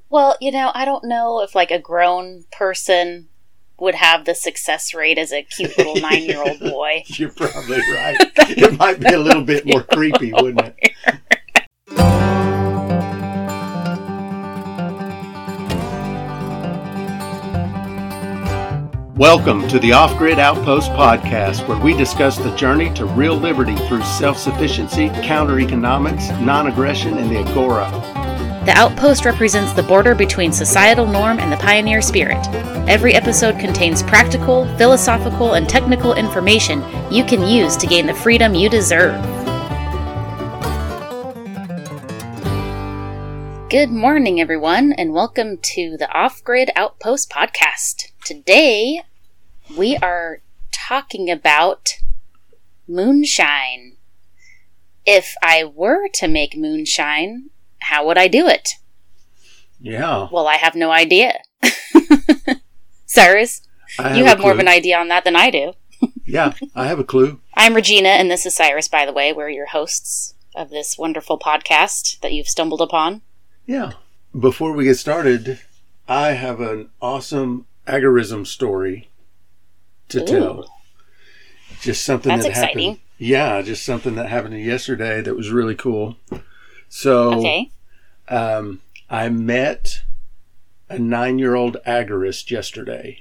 Well, I don't know if like a grown person would have the success rate as a cute little 9-year-old boy. You're probably right. It might be a little bit more creepy, wouldn't it? Welcome to the Off-Grid Outpost podcast, where we discuss the journey to real liberty through self-sufficiency, counter-economics, non-aggression, and the agora. The Outpost represents the border between societal norm and the pioneer spirit. Every episode contains practical, philosophical, and technical information you can use to gain the freedom you deserve. Good morning, everyone, and welcome to the Off-Grid Outpost podcast. Today, we are talking about moonshine. If I were to make moonshine, how would I do it? Yeah. Well, I have no idea. Cyrus, you have more of an idea on that than I do. Yeah, I have a clue. I'm Regina, and this is Cyrus, by the way. We're your hosts of this wonderful podcast that you've stumbled upon. Yeah. Before we get started, I have an awesome agorism story to tell. Just something That's that exciting. happened. Yeah, just something that happened yesterday that was really cool. So, Okay. I met a 9-year-old agorist yesterday.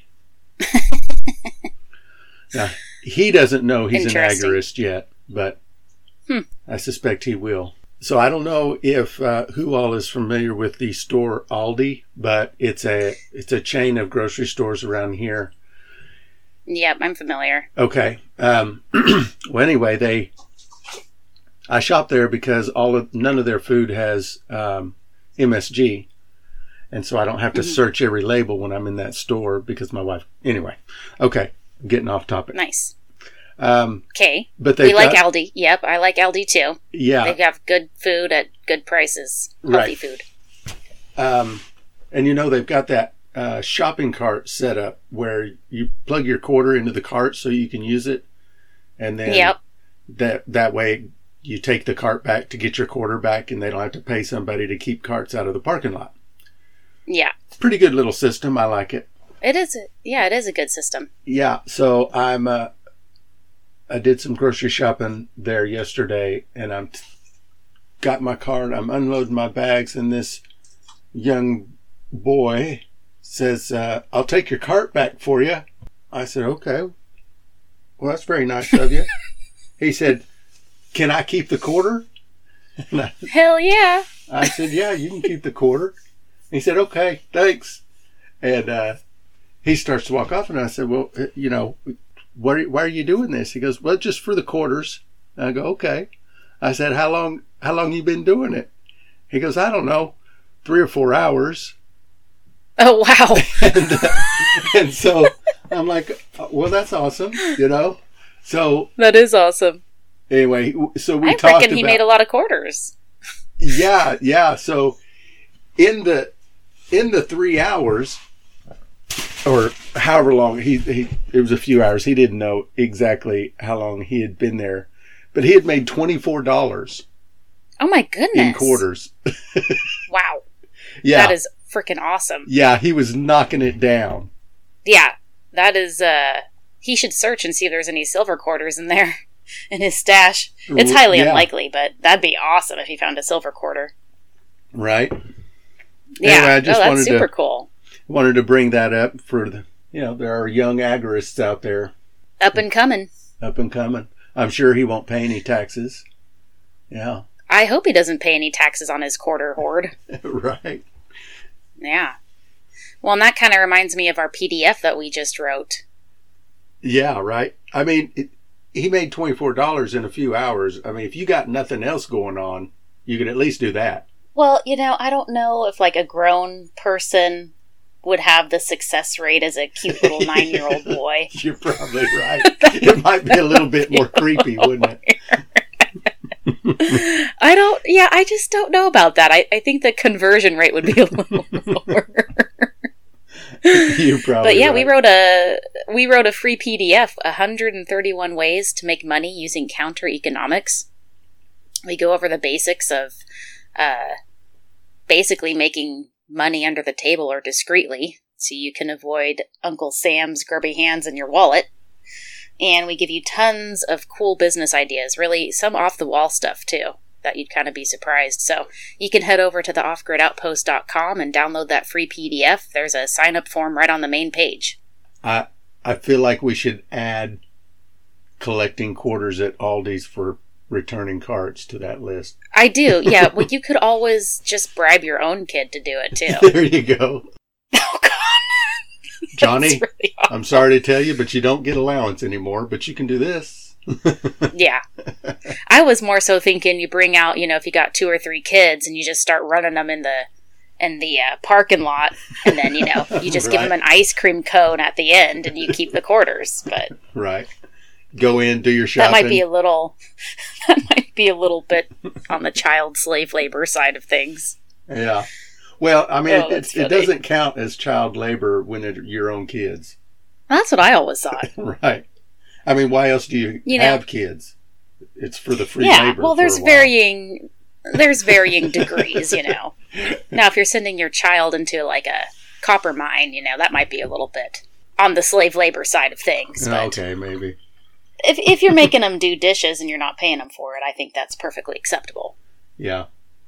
Now, he doesn't know he's an agorist yet, but I suspect he will. So I don't know if who all is familiar with the store Aldi, but it's a chain of grocery stores around here. Yep, I'm familiar. Okay. Well, anyway, I shop there because none of their food has MSG, and so I don't have to search every label when I'm in that store because my wife. Anyway, okay, I'm getting off topic. Nice. Okay, but we like Aldi. Yep, I like Aldi too. Yeah, they have good food at good prices. Healthy food. And they've got that shopping cart set up where you plug your quarter into the cart so you can use it, and then that way you take the cart back to get your quarter back, and they don't have to pay somebody to keep carts out of the parking lot. Yeah, pretty good little system. I like it. It is. It is a good system. Yeah. So I did some grocery shopping there yesterday, and got my cart. I'm unloading my bags, and this young boy says, "I'll take your cart back for you." I said, "Okay. Well, that's very nice of you." He said, "Can I keep the quarter?" Hell yeah. I said, "Yeah, you can keep the quarter." He said, "Okay, thanks." And he starts to walk off, and I said, "Well, why are you doing this?" He goes, "Well, just for the quarters." I go, "Okay." I said, How long you been doing it?" He goes, "I don't know, 3 or 4 hours." Oh, wow. and so I'm like, "Well, that's awesome, So that is awesome. Anyway, so we talked I reckon he made a lot of quarters. Yeah. So in the 3 hours, or however long it was a few hours. He didn't know exactly how long he had been there, but he had made $24. Oh my goodness! In quarters. Wow. Yeah, that is freaking awesome. Yeah, he was knocking it down. Yeah, that is. He should search and see if there's any silver quarters in there in his stash. It's highly unlikely, but that'd be awesome if he found a silver quarter. Right. Yeah. Anyway, I just that's super cool. Wanted to bring that up for there are young agorists out there. Up and coming. I'm sure he won't pay any taxes. Yeah. I hope he doesn't pay any taxes on his quarter hoard. Right. Yeah. Well, and that kind of reminds me of our PDF that we just wrote. Yeah, right. I mean, he made $24 in a few hours. I mean, if you got nothing else going on, you could at least do that. Well, I don't know if like a grown person would have the success rate as a cute little 9-year-old boy. You're probably right. It might be a little bit more creepy, wouldn't it? I just don't know about that. I think the conversion rate would be a little lower. You're probably But yeah, right. we wrote a free PDF, 131 ways to make money using counter economics. We go over the basics of basically making money under the table or discreetly, so you can avoid Uncle Sam's grubby hands in your wallet. And we give you tons of cool business ideas, really some off-the-wall stuff, too, that you'd kind of be surprised. So you can head over to the offgridoutpost.com and download that free PDF. There's a sign-up form right on the main page. I feel like we should add collecting quarters at Aldi's for returning carts to that list. I do, yeah. Well, you could always just bribe your own kid to do it, too. There you go. Oh, God. Johnny, really I'm sorry to tell you, but you don't get allowance anymore, but you can do this. Yeah. I was more so thinking you bring out, if you got 2 or 3 kids and you just start running them in the parking lot, and then, you just give them an ice cream cone at the end and you keep the quarters. But right. Go in, do your shopping. That might be a little bit on the child slave labor side of things. Yeah. Well, I mean, it doesn't count as child labor when it's your own kids. That's what I always thought. Right. I mean, why else do you have kids? It's for the free labor. Well, there's varying degrees, Now, if you're sending your child into like a copper mine, that might be a little bit on the slave labor side of things. But okay, maybe. If you're making them do dishes and you're not paying them for it, I think that's perfectly acceptable. Yeah.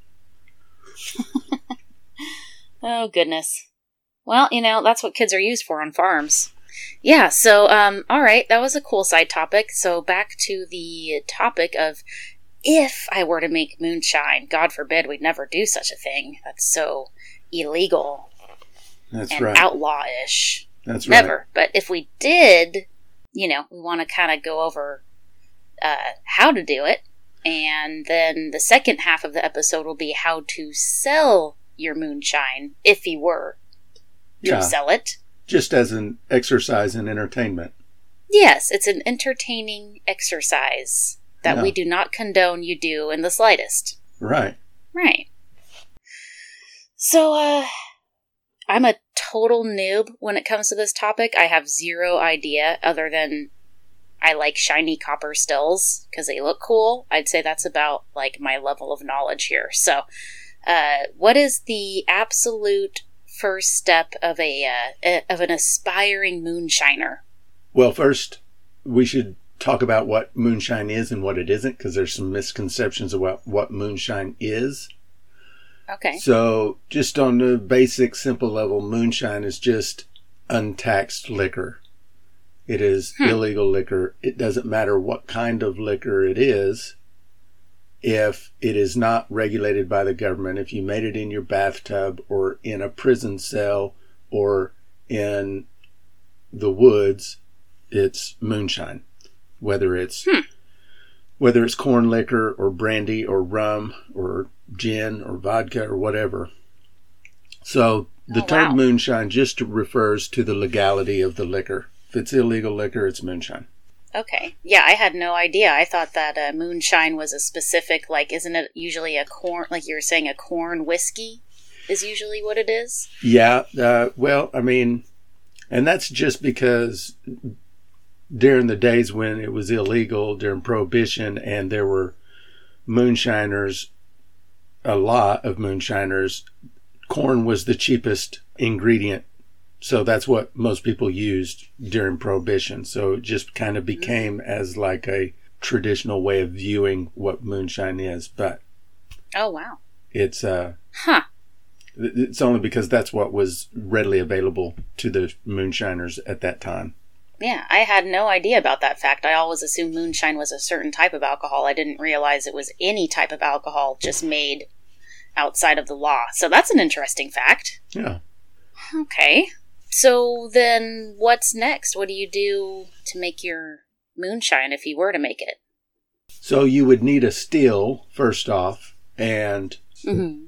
Oh, goodness. Well, that's what kids are used for on farms. Yeah, so, all right, that was a cool side topic. So back to the topic of if I were to make moonshine, God forbid we'd never do such a thing. That's so illegal. That's and right. Outlaw-ish. That's right. Never. But if we did, we want to kind of go over how to do it. And then the second half of the episode will be how to sell your moonshine, if you were to sell it. Just as an exercise in entertainment. Yes, it's an entertaining exercise that we do not condone you do in the slightest. Right. Right. So, I'm a total noob when it comes to this topic. I have zero idea other than I like shiny copper stills because they look cool. I'd say that's about like my level of knowledge here. So, what is the absolute first step of an aspiring moonshiner? Well, first we should talk about what moonshine is and what it isn't, because there's some misconceptions about what moonshine is. Okay. So, just on the basic, simple level, moonshine is just untaxed liquor. It is illegal liquor. It doesn't matter what kind of liquor it is. If it is not regulated by the government, if you made it in your bathtub or in a prison cell or in the woods, it's moonshine. Whether it's corn liquor or brandy or rum or gin or vodka or whatever. So the term moonshine just refers to the legality of the liquor. If it's illegal liquor, it's moonshine. Okay. Yeah, I had no idea. I thought that moonshine was a specific, isn't it usually a corn, like you were saying, a corn whiskey is usually what it is? Yeah. Well, I mean, and that's just because during the days when it was illegal, during Prohibition, and there were moonshiners, a lot of moonshiners, corn was the cheapest ingredient. So that's what most people used during Prohibition. So it just kind of became as like a traditional way of viewing what moonshine is. But oh, wow. It's it's only because that's what was readily available to the moonshiners at that time. Yeah, I had no idea about that fact. I always assumed moonshine was a certain type of alcohol. I didn't realize it was any type of alcohol just made outside of the law. So that's an interesting fact. Yeah. Okay. So then what's next? What do you do to make your moonshine if you were to make it? So you would need a still, first off, and you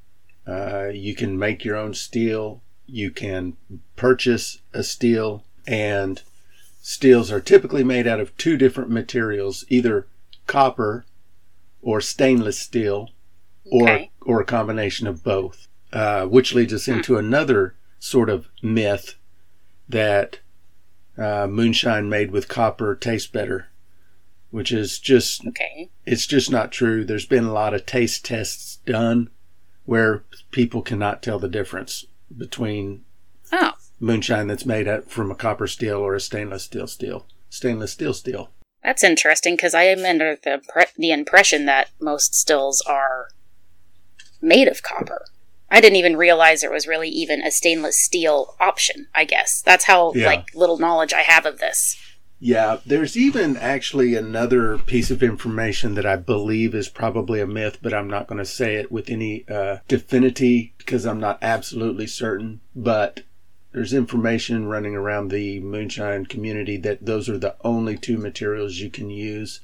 can make your own still. You can purchase a still, and stills are typically made out of 2 different materials, either copper or stainless steel, or a combination of both, which leads us into another sort of myth that moonshine made with copper tastes better, which is just it's just not true. There's been a lot of taste tests done where people cannot tell the difference between moonshine that's made from a copper steel or a stainless steel steel. That's interesting, because I am under the impression that most stills are made of copper. I didn't even realize there was really even a stainless steel option, I guess. That's how, little knowledge I have of this. Yeah, there's even actually another piece of information that I believe is probably a myth, but I'm not going to say it with any definitivity because I'm not absolutely certain. But there's information running around the moonshine community that those are the only two materials you can use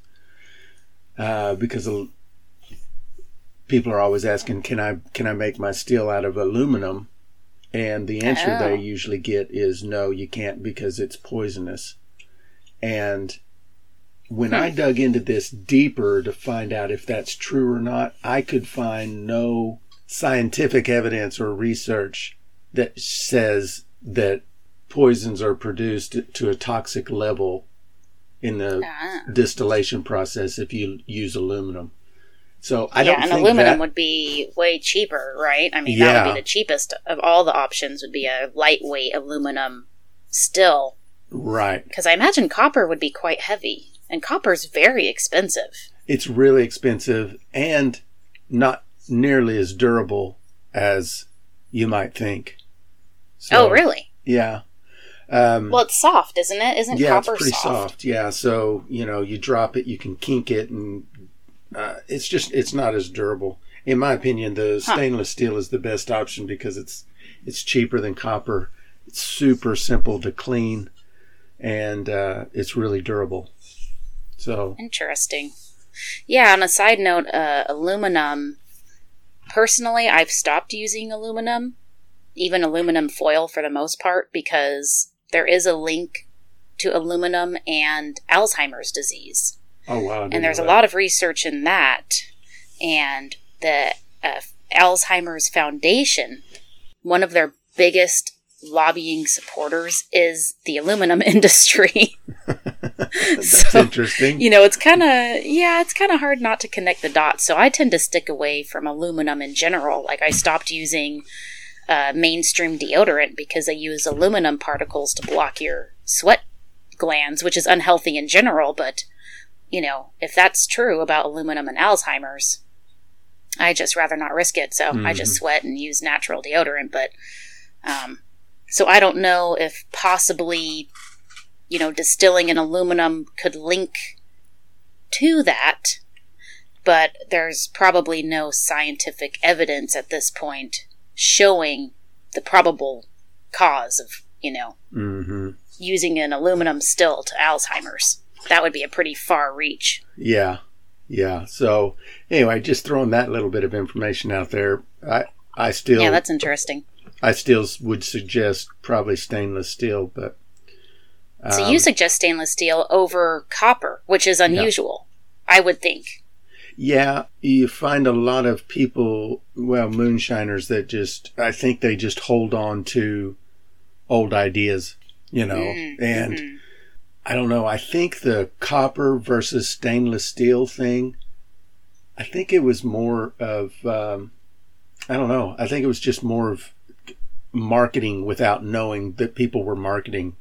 because people are always asking, can I make my steel out of aluminum? And the answer they usually get is no, you can't, because it's poisonous. And when I dug into this deeper to find out if that's true or not, I could find no scientific evidence or research that says that poisons are produced to a toxic level in the distillation process if you use aluminum. So I don't think aluminum would be way cheaper, right? I mean, that would be the cheapest of all the options, would be a lightweight aluminum still. Right. Because I imagine copper would be quite heavy, and copper's very expensive. It's really expensive and not nearly as durable as you might think. So, oh, really? Yeah. Well, it's soft, isn't it? Isn't copper it's pretty soft? Yeah, so, you drop it, you can kink it, and it's not as durable. In my opinion, the stainless steel is the best option because it's cheaper than copper. It's super simple to clean. And it's really durable. So interesting. Yeah, on a side note, aluminum, personally, I've stopped using aluminum, even aluminum foil for the most part, because there is a link to aluminum and Alzheimer's disease. Oh, wow. And there's a lot of research in that. And the Alzheimer's Foundation, one of their biggest lobbying supporters is the aluminum industry. That's interesting. It's kind of hard not to connect the dots. So I tend to stick away from aluminum in general. Like, I stopped using mainstream deodorant because they use aluminum particles to block your sweat glands, which is unhealthy in general. But, if that's true about aluminum and Alzheimer's, I just rather not risk it. So I just sweat and use natural deodorant. But, so I don't know if possibly, distilling in aluminum could link to that, but there's probably no scientific evidence at this point showing the probable cause of, using an aluminum still to Alzheimer's. That would be a pretty far reach. Yeah. Yeah. So anyway, just throwing that little bit of information out there. I still... Yeah, that's interesting. I still would suggest probably stainless steel, but... So you suggest stainless steel over copper, which is unusual, I would think. Yeah, you find a lot of people, moonshiners that I think they just hold on to old ideas, and I don't know, I think the copper versus stainless steel thing, I think it was more of, I don't know, I think it was just more of marketing without knowing that people were marketing,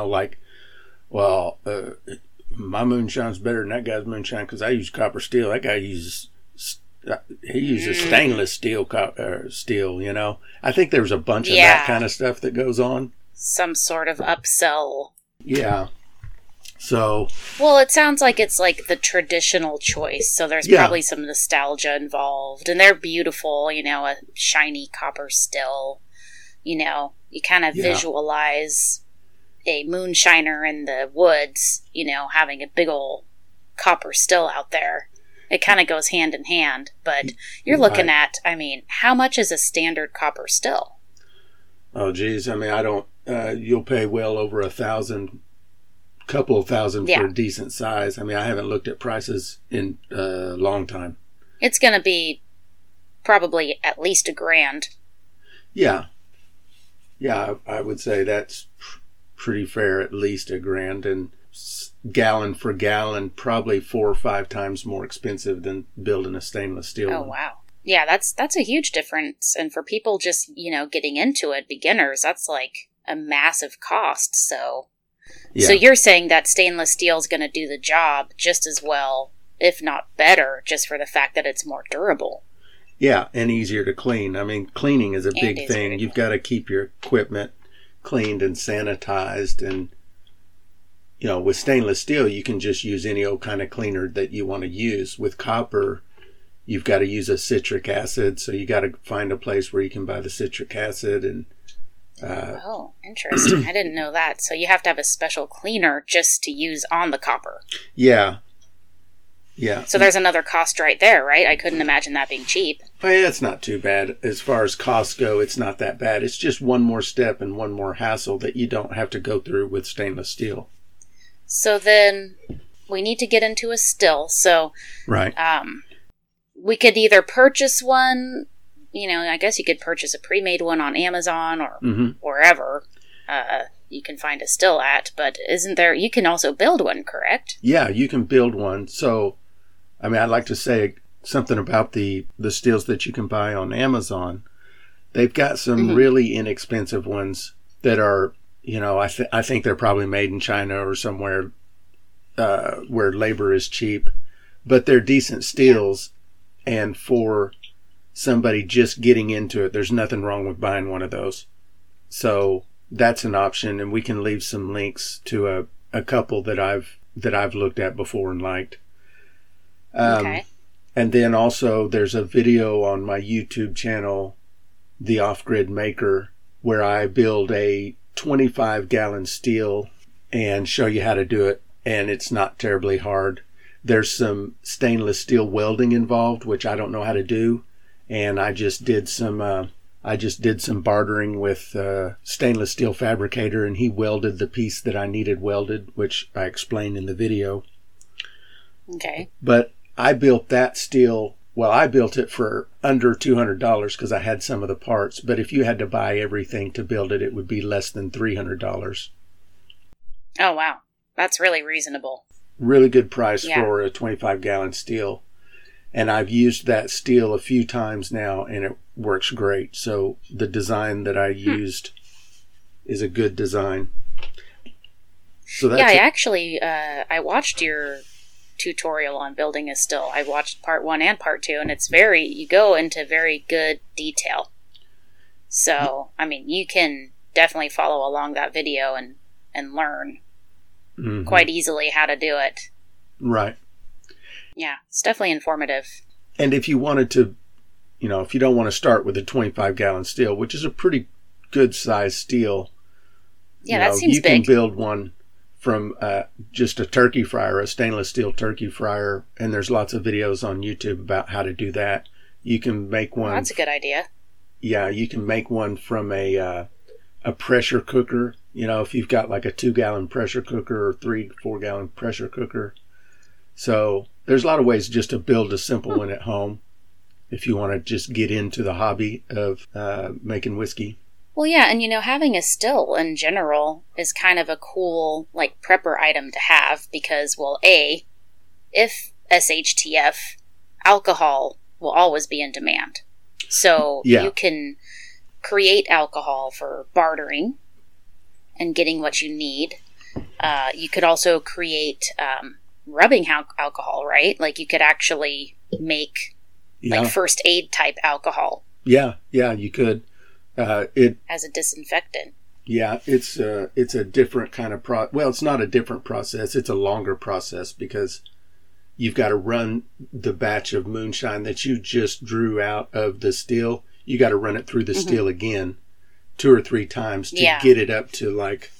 my moonshine's better than that guy's moonshine because I use copper steel. That guy uses stainless steel, steel, I think there's a bunch of that kind of stuff that goes on. Some sort of upsell. Yeah. So. Well, it sounds like it's like the traditional choice. So there's probably some nostalgia involved. And they're beautiful, a shiny copper still. You kind of visualize a moonshiner in the woods, having a big old copper still out there. It kind of goes hand in hand, but you're looking at, how much is a standard copper still? Oh, geez. I don't, you'll pay well over $1,000, couple of thousand for a decent size. I haven't looked at prices in a long time. It's going to be probably at least $1,000. Yeah. Yeah, I would say that's pretty fair, at least $1,000, and gallon for gallon, probably 4 or 5 times more expensive than building a stainless steel. Oh, one. wow. Yeah, that's a huge difference. And for people just, getting into it, beginners, that's like a massive cost. So you're saying that stainless steel is going to do the job just as well, if not better, just for the fact that it's more durable. Yeah, and easier to clean. I mean, cleaning is a big thing. You've got to keep your equipment cleaned and sanitized. And, with stainless steel, you can just use any old kind of cleaner that you want to use. With copper, you've got to use a citric acid. So you got to find a place where you can buy the citric acid. And oh, interesting. I didn't know that. So you have to have a special cleaner just to use on the copper. Yeah. So there's another cost right there, right? I couldn't imagine that being cheap. Well, yeah, it's not too bad. As far as costs go, it's not that bad. It's just one more step and one more hassle that you don't have to go through with stainless steel. So then we need to get into a still. So right. We could either purchase one, I guess you could purchase a pre-made one on Amazon or wherever you can find a still at. But you can also build one, correct? Yeah, you can build one. So, I'd like to say something about the stills that you can buy on Amazon. They've got some really inexpensive ones that are, I think they're probably made in China or somewhere where labor is cheap, but they're decent stills. And for somebody just getting into it, there's nothing wrong with buying one of those. So that's an option, and we can leave some links to a couple that I've looked at before and liked. Okay. And then also there's a video on my YouTube channel, The Off-Grid Maker, where I build a 25-gallon steel and show you how to do it, and it's not terribly hard. There's some stainless steel welding involved, which I don't know how to do, and I just did some bartering with a stainless steel fabricator, and he welded the piece that I needed welded, which I explained in the video. Okay. But I built that steel. Well, I built it for under $200 because I had some of the parts. But if you had to buy everything to build it, it would be less than $300. Oh, wow. That's really reasonable. Really good price for a 25-gallon steel. And I've used that steel a few times now, and it works great. So the design that I used is a good design. So that's I watched your tutorial on building a still. I watched part 1 and part 2, and you go into very good detail. So, you can definitely follow along that video and learn quite easily how to do it. Right. Yeah, it's definitely informative. And if you wanted to, if you don't want to start with a 25-gallon steel, which is a pretty good size steel, that seems big. You can build one from just a turkey fryer, a stainless steel turkey fryer, and there's lots of videos on YouTube about how to do that. You can make one. That's a good idea. Yeah, you can make one from a pressure cooker. If you've got like a 2-gallon pressure cooker or 3-4-gallon pressure cooker. So there's a lot of ways just to build a simple one at home if you want to just get into the hobby of making whiskey. Well, yeah, and having a still in general is kind of a cool, prepper item to have because, well, if SHTF, alcohol will always be in demand. So you can create alcohol for bartering and getting what you need. You could also create rubbing alcohol, right? You could actually make first aid type alcohol. Yeah, you could. As a disinfectant. Yeah, it's a different kind of well, it's not a different process. It's a longer process because you've got to run the batch of moonshine that you just drew out of the still. You got to run it through the still again 2 or 3 times to get it up to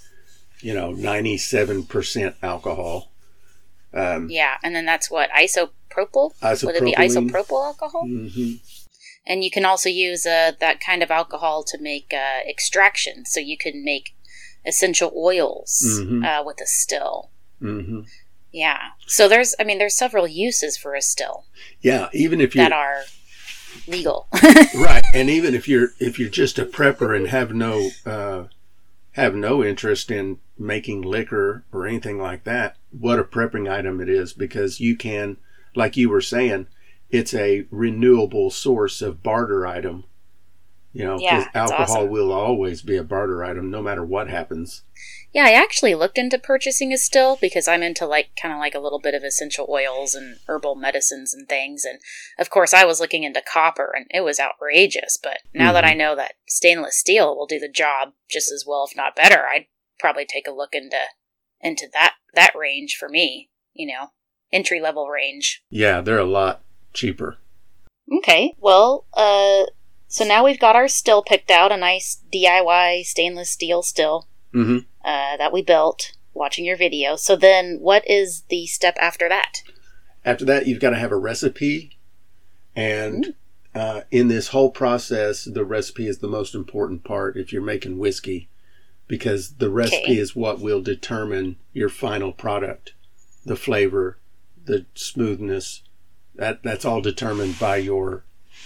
97% alcohol. And then that's what, isopropyl? Would it be isopropyl alcohol? Mm-hmm. And you can also use that kind of alcohol to make extraction. So you can make essential oils with a still. Mm-hmm. Yeah. So there's several uses for a still. Yeah, even if that are legal. Right, and even if you're just a prepper and have no interest in making liquor or anything like that, what a prepping item it is, because you can, like you were saying, it's a renewable source of barter item. Because alcohol awesome. will always be a barter item no matter what happens. Yeah, I actually looked into purchasing a still because I'm into kind of a little bit of essential oils and herbal medicines and things. And of course I was looking into copper and it was outrageous. But now that I know that stainless steel will do the job just as well, if not better, I'd probably take a look into that range for me, entry level range. Yeah, they're a lot cheaper. Okay, well, so now we've got our still picked out, a nice DIY stainless steel still that we built watching your video. So then what is the step after that? After that, you've got to have a recipe. And in this whole process, the recipe is the most important part if you're making whiskey, because the recipe is what will determine your final product, the flavor, the smoothness. That's all determined by your,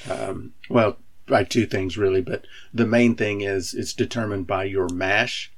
by two things really, but the main thing is it's determined by your mash.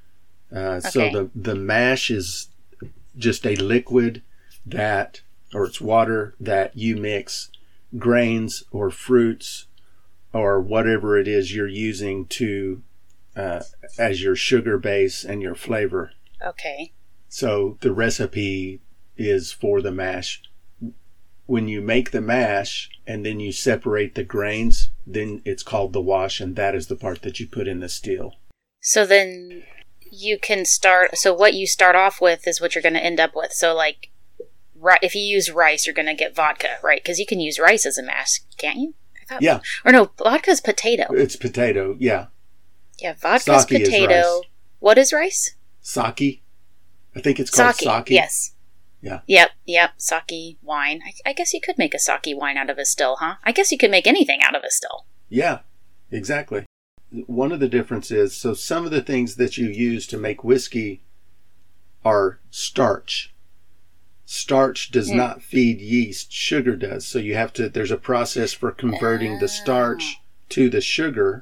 So the mash is just a liquid or it's water that you mix grains or fruits or whatever it is you're using to as your sugar base and your flavor. Okay. So the recipe is for the mash. When you make the mash and then you separate the grains, then it's called the wash, and that is the part that you put in the still. So then you can what you start off with is what you're going to end up with. So if you use rice, you're going to get vodka, right? Because you can use rice as a mash, can't you? Yeah. Or no, vodka's potato. It's potato, yeah. Yeah, vodka's Sake potato. Is rice. What is rice? Sake. I think it's called sake. Yes. Yeah. Yep. Sake wine. I guess you could make a sake wine out of a still, huh? I guess you could make anything out of a still. Yeah, exactly. One of the differences, so some of the things that you use to make whiskey are starch. Starch does not feed yeast. Sugar does. So there's a process for converting the starch to the sugar,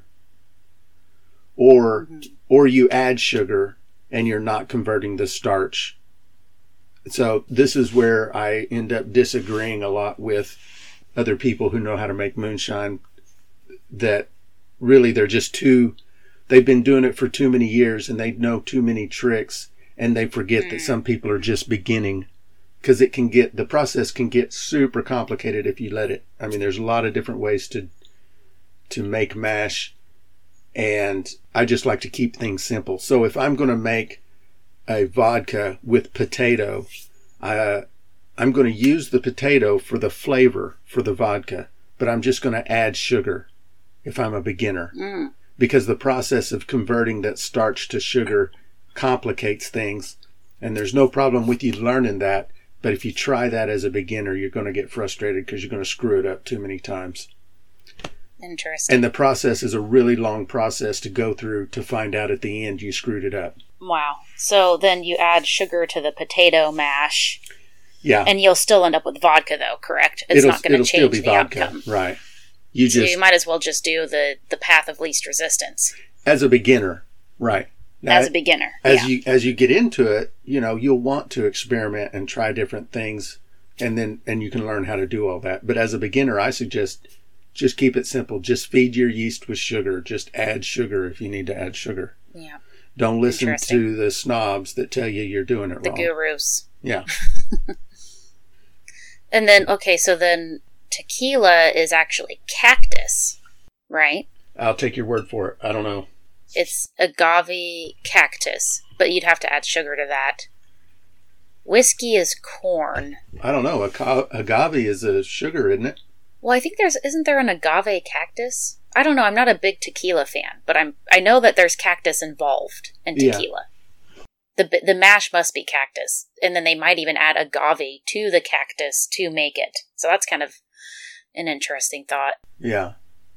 or you add sugar and you're not converting the starch. So this is where I end up disagreeing a lot with other people who know how to make moonshine, that really they've been doing it for too many years and they know too many tricks, and they forget that some people are just beginning, because the process can get super complicated if you let it. I mean, there's a lot of different ways to make mash, and I just like to keep things simple. So if I'm going to make a vodka with potato, I'm going to use the potato for the flavor for the vodka, but I'm just going to add sugar if I'm a beginner, because the process of converting that starch to sugar complicates things, and there's no problem with you learning that. But if you try that as a beginner, you're going to get frustrated because you're going to screw it up too many times. Interesting. And the process is a really long process to go through to find out at the end you screwed it up. Wow. So then you add sugar to the potato mash. Yeah. And you'll still end up with vodka, though, correct? It's not going to change the vodka, outcome. Right. So you might as well just do the path of least resistance. As a beginner, right. Now, as a beginner. As you get into it, you'll want to experiment and try different things, and you can learn how to do all that. But as a beginner, I suggest just keep it simple. Just feed your yeast with sugar. Just add sugar if you need to add sugar. Yeah. Don't listen to the snobs that tell you you're doing it wrong. The gurus. Yeah. And then, so then tequila is actually cactus, right? I'll take your word for it. I don't know. It's agave cactus, but you'd have to add sugar to that. Whiskey is corn. I don't know. Agave is a sugar, isn't it? Well, I think isn't there an agave cactus? I don't know. I'm not a big tequila fan, but I know that there's cactus involved in tequila. Yeah. The mash must be cactus, and then they might even add agave to the cactus to make it. So that's kind of an interesting thought. Yeah.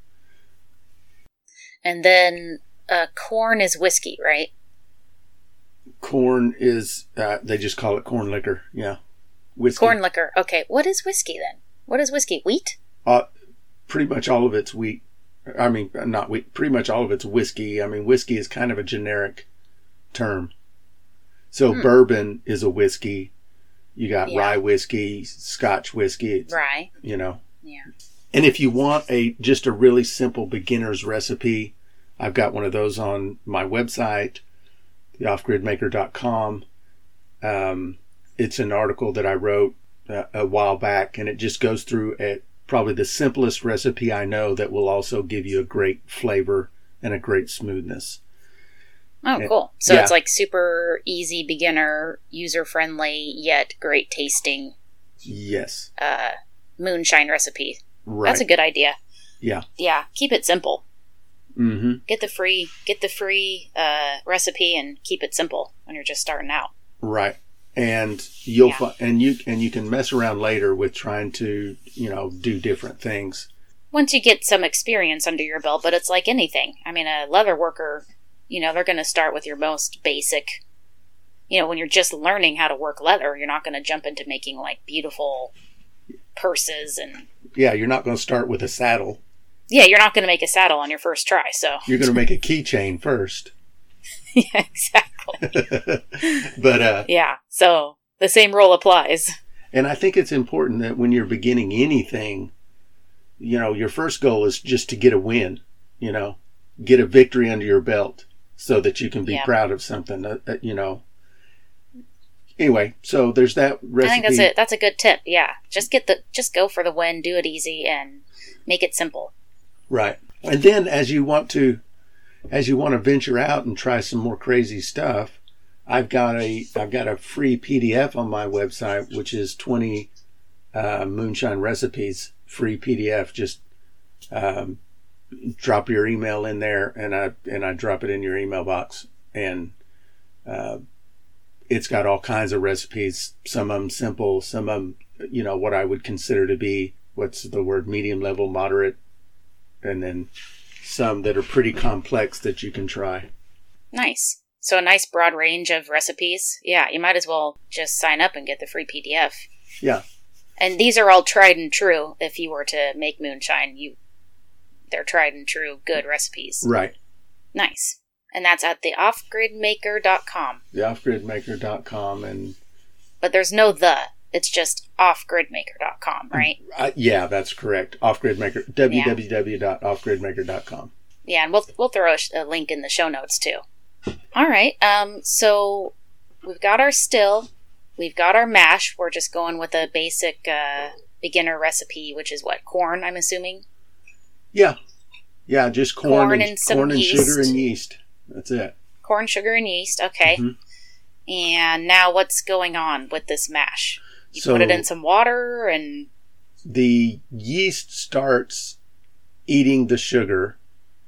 And then corn is whiskey, right? Corn is, they just call it corn liquor. Yeah. Whiskey. Corn liquor. Okay. What is whiskey then? What is whiskey? Wheat? Pretty much all of it's wheat. I mean, not wheat. Pretty much all of it's whiskey. I mean, whiskey is kind of a generic term. So bourbon is a whiskey. You got rye whiskey, Scotch whiskey. Rye. Yeah. Yeah. And if you want just a really simple beginner's recipe, I've got one of those on my website, theoffgridmaker.com. It's an article that I wrote a while back, and it just goes through probably the simplest recipe I know that will also give you a great flavor and a great smoothness. Oh, cool. So it's like super easy, beginner, user-friendly, yet great tasting. Yes. Moonshine recipe. Right. That's a good idea. Yeah. Yeah. Keep it simple. Mm-hmm. Get the free recipe and keep it simple when you're just starting out. Right. And you can mess around later with trying to, do different things. Once you get some experience under your belt, but it's like anything. I mean, a leather worker, they're going to start with your most basic, when you're just learning how to work leather, you're not going to jump into making like beautiful purses and... Yeah, you're not going to start with a saddle. Yeah, you're not going to make a saddle on your first try, so... You're going to make a keychain first. Yeah, exactly. But, yeah, so the same rule applies. And I think it's important that when you're beginning anything, your first goal is just to get a win, get a victory under your belt so that you can be proud of something, Anyway, so there's that recipe. I think that's a good tip. Yeah, just go for the win, do it easy, and make it simple. Right, and then as you want to venture out and try some more crazy stuff, I've got a free PDF on my website, which is 20 moonshine recipes, free PDF. Just drop your email in there, and I drop it in your email box, and it's got all kinds of recipes. Some of them simple, some of them, what I would consider to be, medium level, moderate, and then some that are pretty complex that you can try. Nice. So a nice broad range of recipes. Yeah, you might as well just sign up and get the free PDF. Yeah. And these are all tried and true. If you were to make moonshine, they're tried and true, good recipes. Right. Nice. And that's at theoffgridmaker.com. Theoffgridmaker.com. But there's no the. It's just offgridmaker.com, right? Yeah, that's correct. Offgridmaker. www.offgridmaker.com. Yeah, and we'll throw a link in the show notes, too. All right. So we've got our still. We've got our mash. We're just going with a basic beginner recipe, which is what? Corn, I'm assuming? Yeah. Yeah, just corn and some yeast. Sugar and yeast. That's it. Corn, sugar, and yeast. Okay. Mm-hmm. And now what's going on with this mash? You put it in some water and... The yeast starts eating the sugar,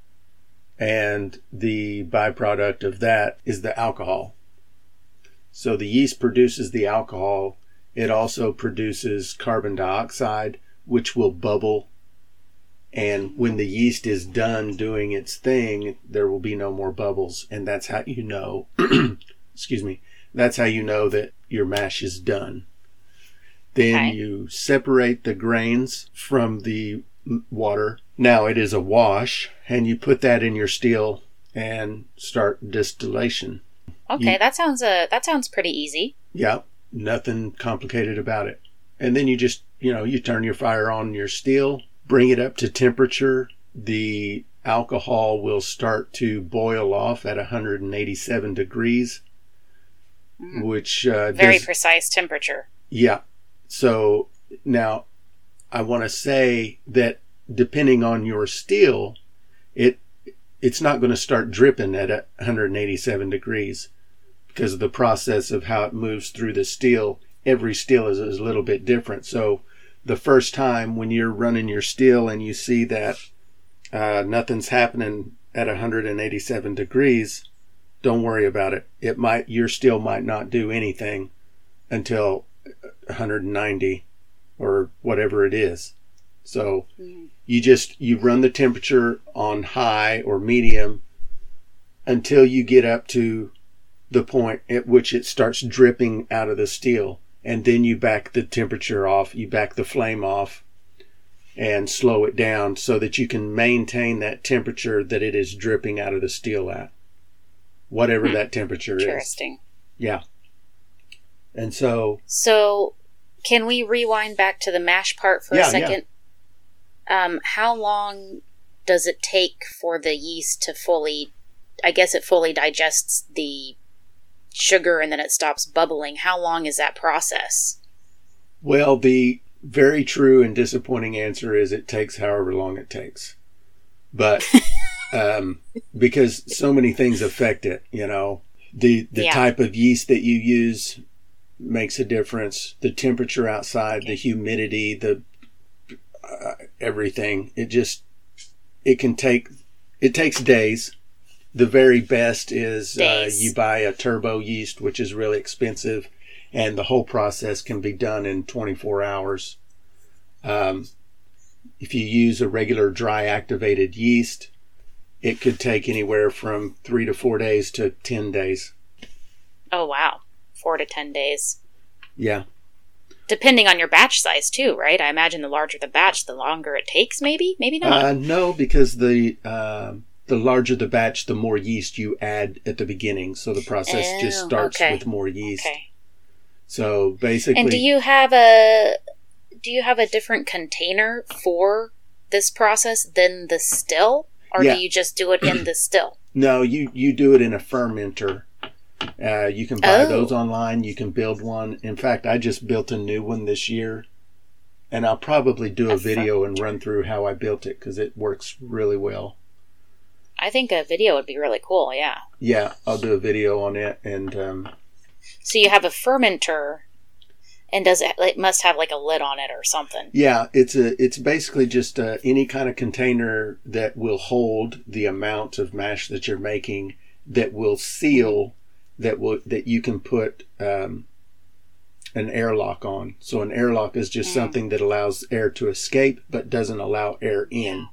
and the byproduct of that is the alcohol. So the yeast produces the alcohol. It also produces carbon dioxide, which will bubble. And when the yeast is done doing its thing, there will be no more bubbles. And that's how you know, excuse me, that's how you know that your mash is done. Then you separate the grains from the water. Now it is a wash, and you put that in your still and start distillation. Okay, that sounds pretty easy. Yeah, nothing complicated about it. And then you just, you turn your fire on your still, bring it up to temperature. The alcohol will start to boil off at 187 degrees, which very precise temperature. Yeah. So now I want to say that depending on your steel, it's not going to start dripping at 187 degrees because of the process of how it moves through the steel. Every steel is a little bit different. So the first time when you're running your steel and you see that nothing's happening at 187 degrees, don't worry about it. Your steel might not do anything until 190 or whatever it is. So you run the temperature on high or medium until you get up to the point at which it starts dripping out of the steel. And then you back the temperature off, you back the flame off and slow it down so that you can maintain that temperature that it is dripping out of the steel at. Whatever that temperature is. Interesting. Yeah. And so can we rewind back to the mash part for a second? How long does it take for the yeast to fully, I guess it fully digests the sugar and then it stops bubbling? How long is that process? Well, the very true and disappointing answer is it takes however long it takes. But because so many things affect it, the type of yeast that you use makes a difference. The temperature outside, the humidity, the everything. It takes days. The very best is you buy a turbo yeast, which is really expensive, and the whole process can be done in 24 hours. If you use a regular dry activated yeast, it could take anywhere from 3 to 4 days to 10 days. Oh, wow. 4 to 10 days. Yeah. Depending on your batch size, too, right? I imagine the larger the batch, the longer it takes, maybe? Maybe not? No, because the larger the batch, the more yeast you add at the beginning. So the process just starts with more yeast. Okay. So basically... And do you have a different container for this process than the still? Or do you just do it in the still? No, you do it in a fermenter. You can buy those online. You can build one. In fact, I just built a new one this year. And I'll probably do a video and run through how I built it because it works really well. I think a video would be really cool, yeah. Yeah, I'll do a video on it. And so you have a fermenter, and it must have like a lid on it or something? Yeah, it's basically just any kind of container that will hold the amount of mash that you're making, that will seal, that you can put an airlock on. So an airlock is just something that allows air to escape but doesn't allow air in.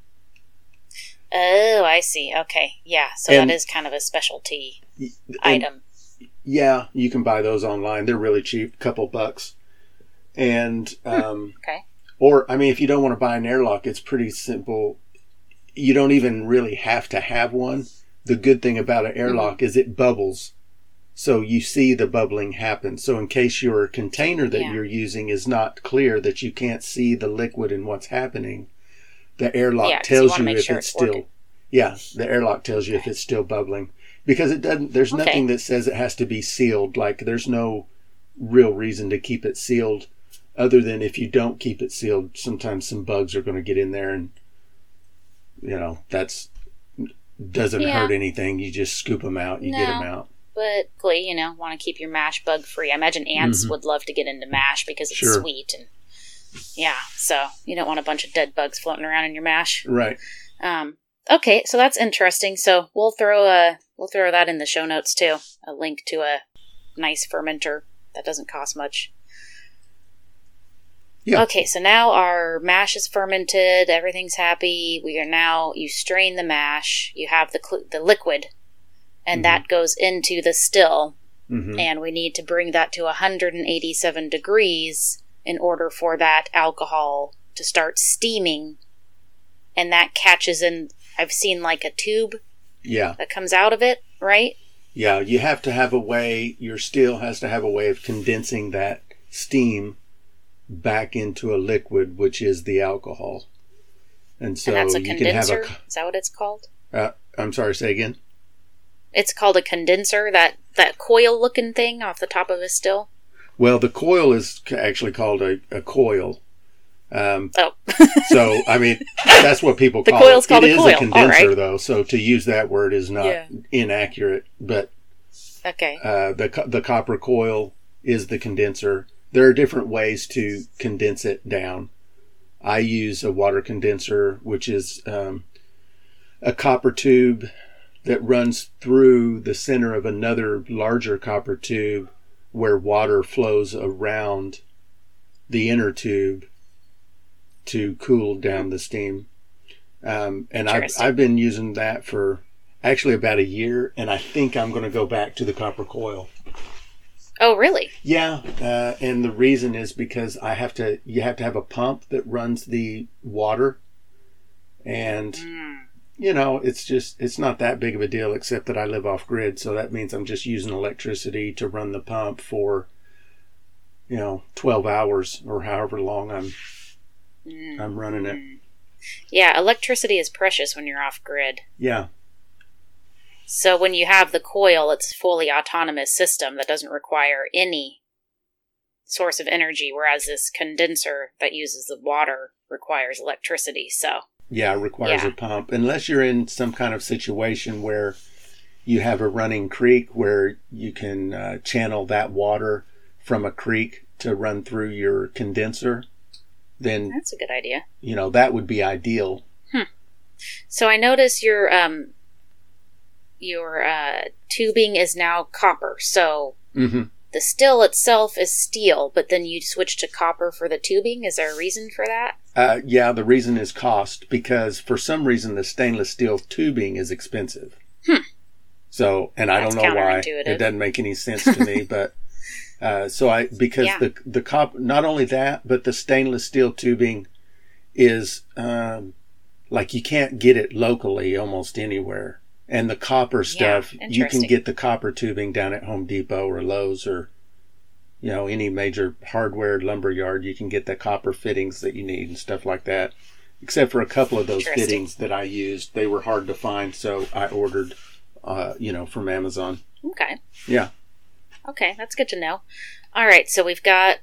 Oh, I see. Okay. Yeah, so that is kind of a specialty item. Yeah, you can buy those online. They're really cheap, couple bucks. And okay. Or, I mean, if you don't want to buy an airlock, it's pretty simple. You don't even really have to have one. The good thing about an airlock is it bubbles. So you see the bubbling happen. So in case your container that you're using is not clear, that you can't see the liquid and what's happening, the airlock tells you if it's still... Yeah, the airlock tells you if it's still bubbling. Because it doesn't. There's nothing that says it has to be sealed. Like, there's no real reason to keep it sealed, other than if you don't keep it sealed, sometimes some bugs are going to get in there, and that's doesn't hurt anything. You just scoop them out, get them out. But want to keep your mash bug free. I imagine ants would love to get into mash because it's sweet, and so you don't want a bunch of dead bugs floating around in your mash, right? Okay, so that's interesting. So we'll throw that in the show notes too. A link to a nice fermenter that doesn't cost much. Yeah. Okay, so now our mash is fermented. Everything's happy. You strain the mash. You have the liquid, and that goes into the still. Mm-hmm. And we need to bring that to 187 degrees in order for that alcohol to start steaming. And that catches in, I've seen like a tube that comes out of it, right? Yeah, you have to have a way, your still has to have a way of condensing that steam back into a liquid, which is the alcohol. And so that's a condenser? Is that what it's called? I'm sorry, say again? It's called a condenser, that coil-looking thing off the top of a still? Well, the coil is actually called a coil. So, I mean, that's what people call it. The coil's called a coil. It is a condenser, though, so to use that word is not inaccurate. But the copper coil is the condenser. There are different ways to condense it down. I use a water condenser, which is a copper tube that runs through the center of another larger copper tube where water flows around the inner tube to cool down the steam. And I've been using that for actually about a year, and I think I'm going to go back to the copper coil. Oh, really? Yeah, and the reason is because you have to have a pump that runs the water, and it's not that big of a deal, except that I live off grid, so that means I'm just using electricity to run the pump for 12 hours or however long I'm running it. Yeah, electricity is precious when you're off-grid. Yeah. So when you have the coil, it's a fully autonomous system that doesn't require any source of energy, whereas this condenser that uses the water requires electricity. So Yeah, it requires a pump. Unless you're in some kind of situation where you have a running creek where you can channel that water from a creek to run through your condenser, then that's a good idea. That would be ideal. So I notice your tubing is now copper. So the still itself is steel, but then you switch to copper for the tubing. Is there a reason for that? Yeah, the reason is cost, because for some reason the stainless steel tubing is expensive. So, and I don't know why. It doesn't make any sense to me, but the copper, not only that, but the stainless steel tubing is like you can't get it locally almost anywhere. And the copper stuff, you can get the copper tubing down at Home Depot or Lowe's or, any major hardware lumber yard. You can get the copper fittings that you need and stuff like that. Except for a couple of those fittings that I used. They were hard to find, so I ordered, from Amazon. Okay. Yeah. Okay, that's good to know. All right, so we've got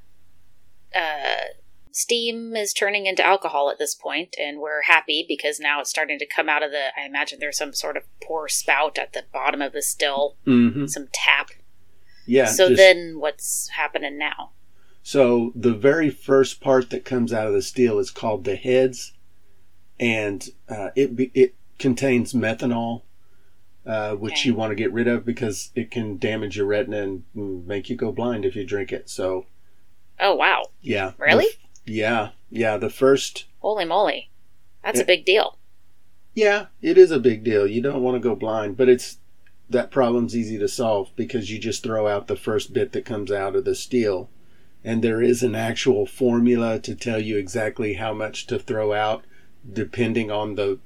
steam is turning into alcohol at this point, and we're happy because now it's starting to come out of I imagine there's some sort of pour spout at the bottom of the still, some tap. Yeah. So then what's happening now? So the very first part that comes out of the steel is called the heads, and it contains methanol, which you want to get rid of because it can damage your retina and make you go blind if you drink it. So. Oh, wow. Yeah. Really? Yeah. The first. Holy moly. That's a big deal. Yeah, it is a big deal. You don't want to go blind, but that problem's easy to solve because you just throw out the first bit that comes out of the steel. And there is an actual formula to tell you exactly how much to throw out depending on the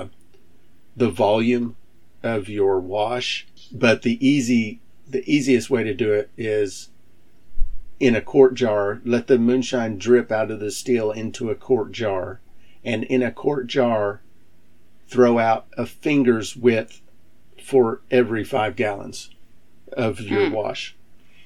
volume of your wash. But the easiest way to do it is in a quart jar, let the moonshine drip out of the steel into a quart jar. And in a quart jar, throw out a finger's width for every 5 gallons of your wash.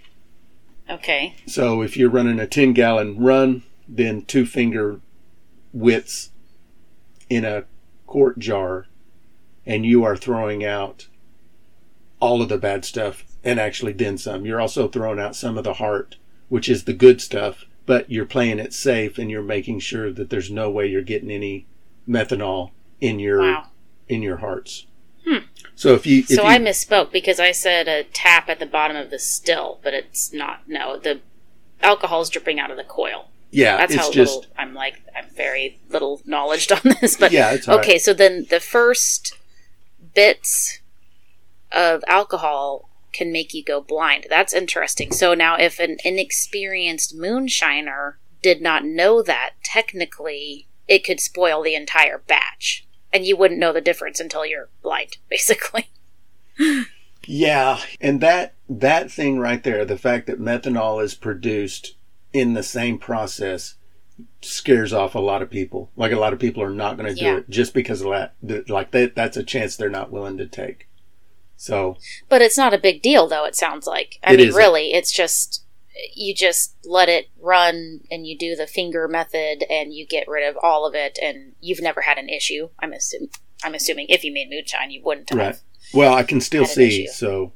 Okay. So if you're running a 10-gallon run, then 2 finger widths in a quart jar, and you are throwing out all of the bad stuff and actually then some. You're also throwing out some of the heart, which is the good stuff, but you're playing it safe and you're making sure that there's no way you're getting any methanol in your hearts. So I misspoke because I said a tap at the bottom of the still, but it's not. No, the alcohol's dripping out of the coil. Yeah, that's how little I'm very little knowledge on this. But yeah, it's okay. So then the first bits of alcohol can make you go blind. That's interesting. So now if an inexperienced moonshiner did not know that, technically it could spoil the entire batch. And you wouldn't know the difference until you're blind, basically. Yeah, and that thing right there, the fact that methanol is produced in the same process, scares off a lot of people. Like, a lot of people are not going to do it just because of that. Like, that's a chance they're not willing to take. So, but it's not a big deal, though, it sounds like. I mean, really, it's just, you just let it run and you do the finger method and you get rid of all of it and you've never had an issue. I'm assuming if you made moonshine, you wouldn't have. Right. Well, I can still see, so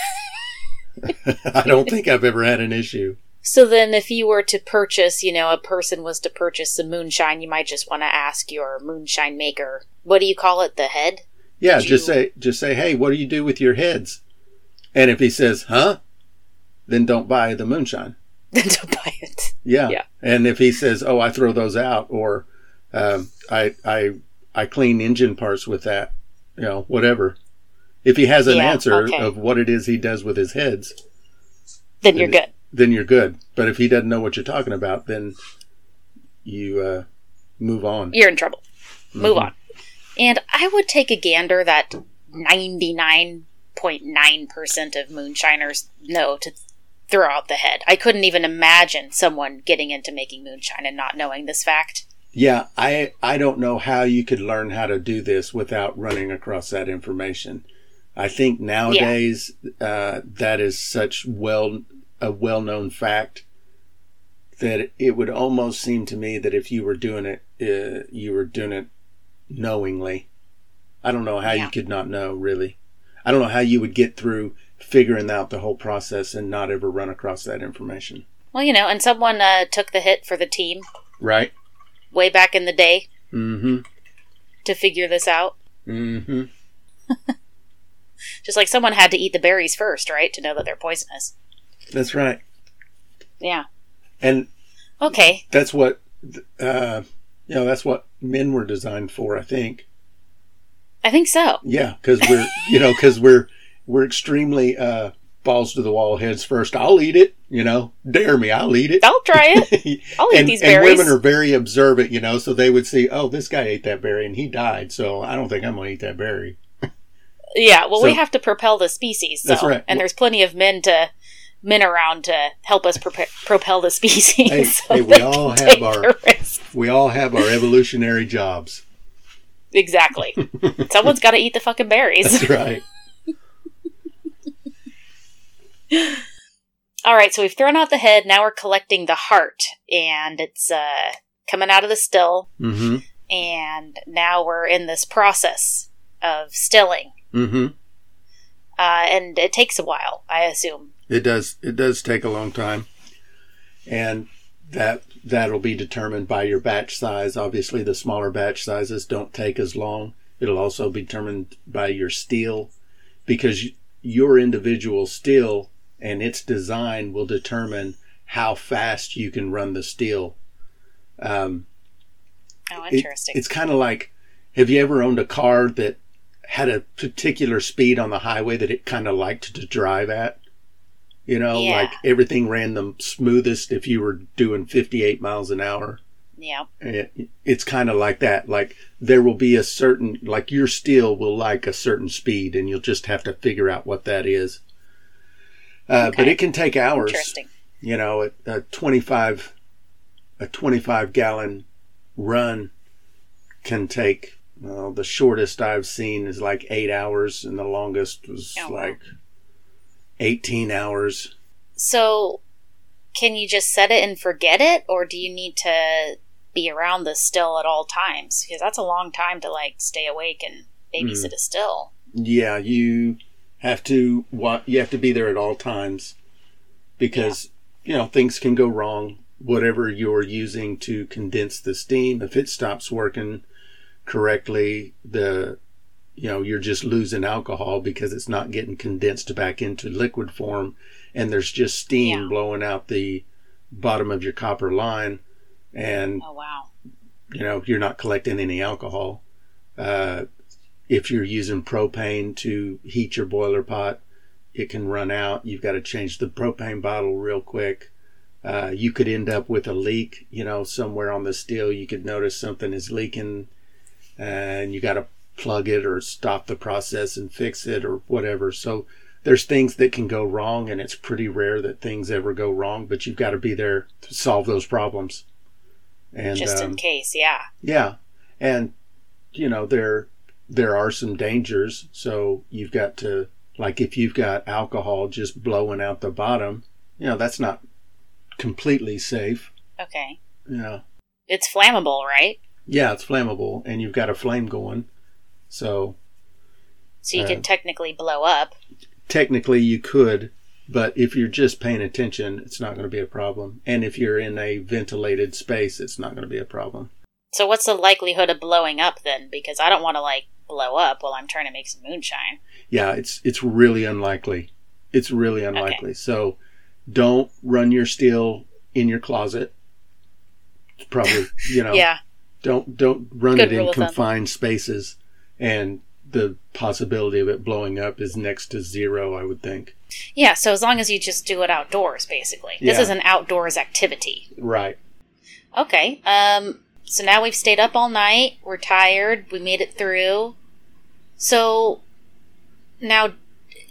I don't think I've ever had an issue. So then if you were to purchase, a person was to purchase some moonshine, you might just want to ask your moonshine maker, what do you call it, the head? Yeah, just say, hey, what do you do with your heads? And if he says, huh? Then don't buy the moonshine. Then don't buy it. Yeah. And if he says, oh, I throw those out, or I clean engine parts with that, whatever. If he has an answer of what it is he does with his heads, then you're good. Then you're good. But if he doesn't know what you're talking about, then you move on. You're in trouble. Move on. And I would take a gander that 99.9% of moonshiners know to throw out the head. I couldn't even imagine someone getting into making moonshine and not knowing this fact. Yeah, I don't know how you could learn how to do this without running across that information. I think nowadays that is such a well-known fact that it would almost seem to me that if you were doing it, you were doing it knowingly. I don't know how you could not know, really. I don't know how you would get through figuring out the whole process and not ever run across that information. Well, and someone took the hit for the team. Right. Way back in the day. Mm-hmm. To figure this out. Mm-hmm. Just like someone had to eat the berries first, right? To know that they're poisonous. That's right. Yeah. And okay. That's what, that's what men were designed for, I think. I think so. Yeah, because we're extremely balls to the wall, heads first. I'll eat it, dare me, I'll eat it. I'll try it. I'll eat these berries. And women are very observant, so they would see, oh, this guy ate that berry and he died, so I don't think I'm going to eat that berry. Yeah, well, we have to propel the species. So, that's right. And there's plenty of men around to help us propel the species. We all have our evolutionary jobs. Exactly. Someone's got to eat the fucking berries. That's right. All right, so we've thrown out the head. Now we're collecting the heart, and it's coming out of the still. Mm-hmm. And now we're in this process of stilling. Mm-hmm. And it takes a while, I assume. It does. It does take a long time, and that'll be determined by your batch size. Obviously, the smaller batch sizes don't take as long. It'll also be determined by your steel, because your individual steel and its design will determine how fast you can run the steel. Interesting. It's kind of like, have you ever owned a car that had a particular speed on the highway that it kind of liked to drive at? Like everything ran the smoothest if you were doing 58 miles an hour. Yeah. It's kind of like that. Like there will be a certain, like your steel will like a certain speed, and you'll just have to figure out what that is. But it can take hours. Interesting. A 25 gallon run can take, the shortest I've seen is like 8 hours, and the longest was 18 hours. So can you just set it and forget it, or do you need to be around the still at all times? Because that's a long time to stay awake and babysit a still. Yeah, you have to be there at all times, because things can go wrong. Whatever you're using to condense the steam, if it stops working correctly, you're just losing alcohol because it's not getting condensed back into liquid form, and there's just steam blowing out the bottom of your copper line, and you're not collecting any alcohol. If you're using propane to heat your boiler pot, it can run out. You've got to change the propane bottle real quick. You could end up with a leak, somewhere on the steel. You could notice something is leaking, and you got to plug it or stop the process and fix it or whatever. So there's things that can go wrong, and it's pretty rare that things ever go wrong, but you've got to be there to solve those problems. And just in case, yeah. Yeah. And, there are some dangers. So you've got to, like if you've got alcohol just blowing out the bottom, that's not completely safe. Okay. Yeah. It's flammable, right? Yeah, it's flammable, and you've got a flame going. So you could technically blow up. Technically you could, but if you're just paying attention, it's not going to be a problem. And if you're in a ventilated space, it's not going to be a problem. So what's the likelihood of blowing up then? Because I don't want to blow up while I'm trying to make some moonshine. Yeah, it's really unlikely. It's really unlikely. Okay. So don't run your steel in your closet. It's probably, yeah. Don't run it in confined spaces, and the possibility of it blowing up is next to zero, I would think. Yeah, so as long as you just do it outdoors, basically. This is an outdoors activity. Right. Okay. So now we've stayed up all night. We're tired. We made it through. So now,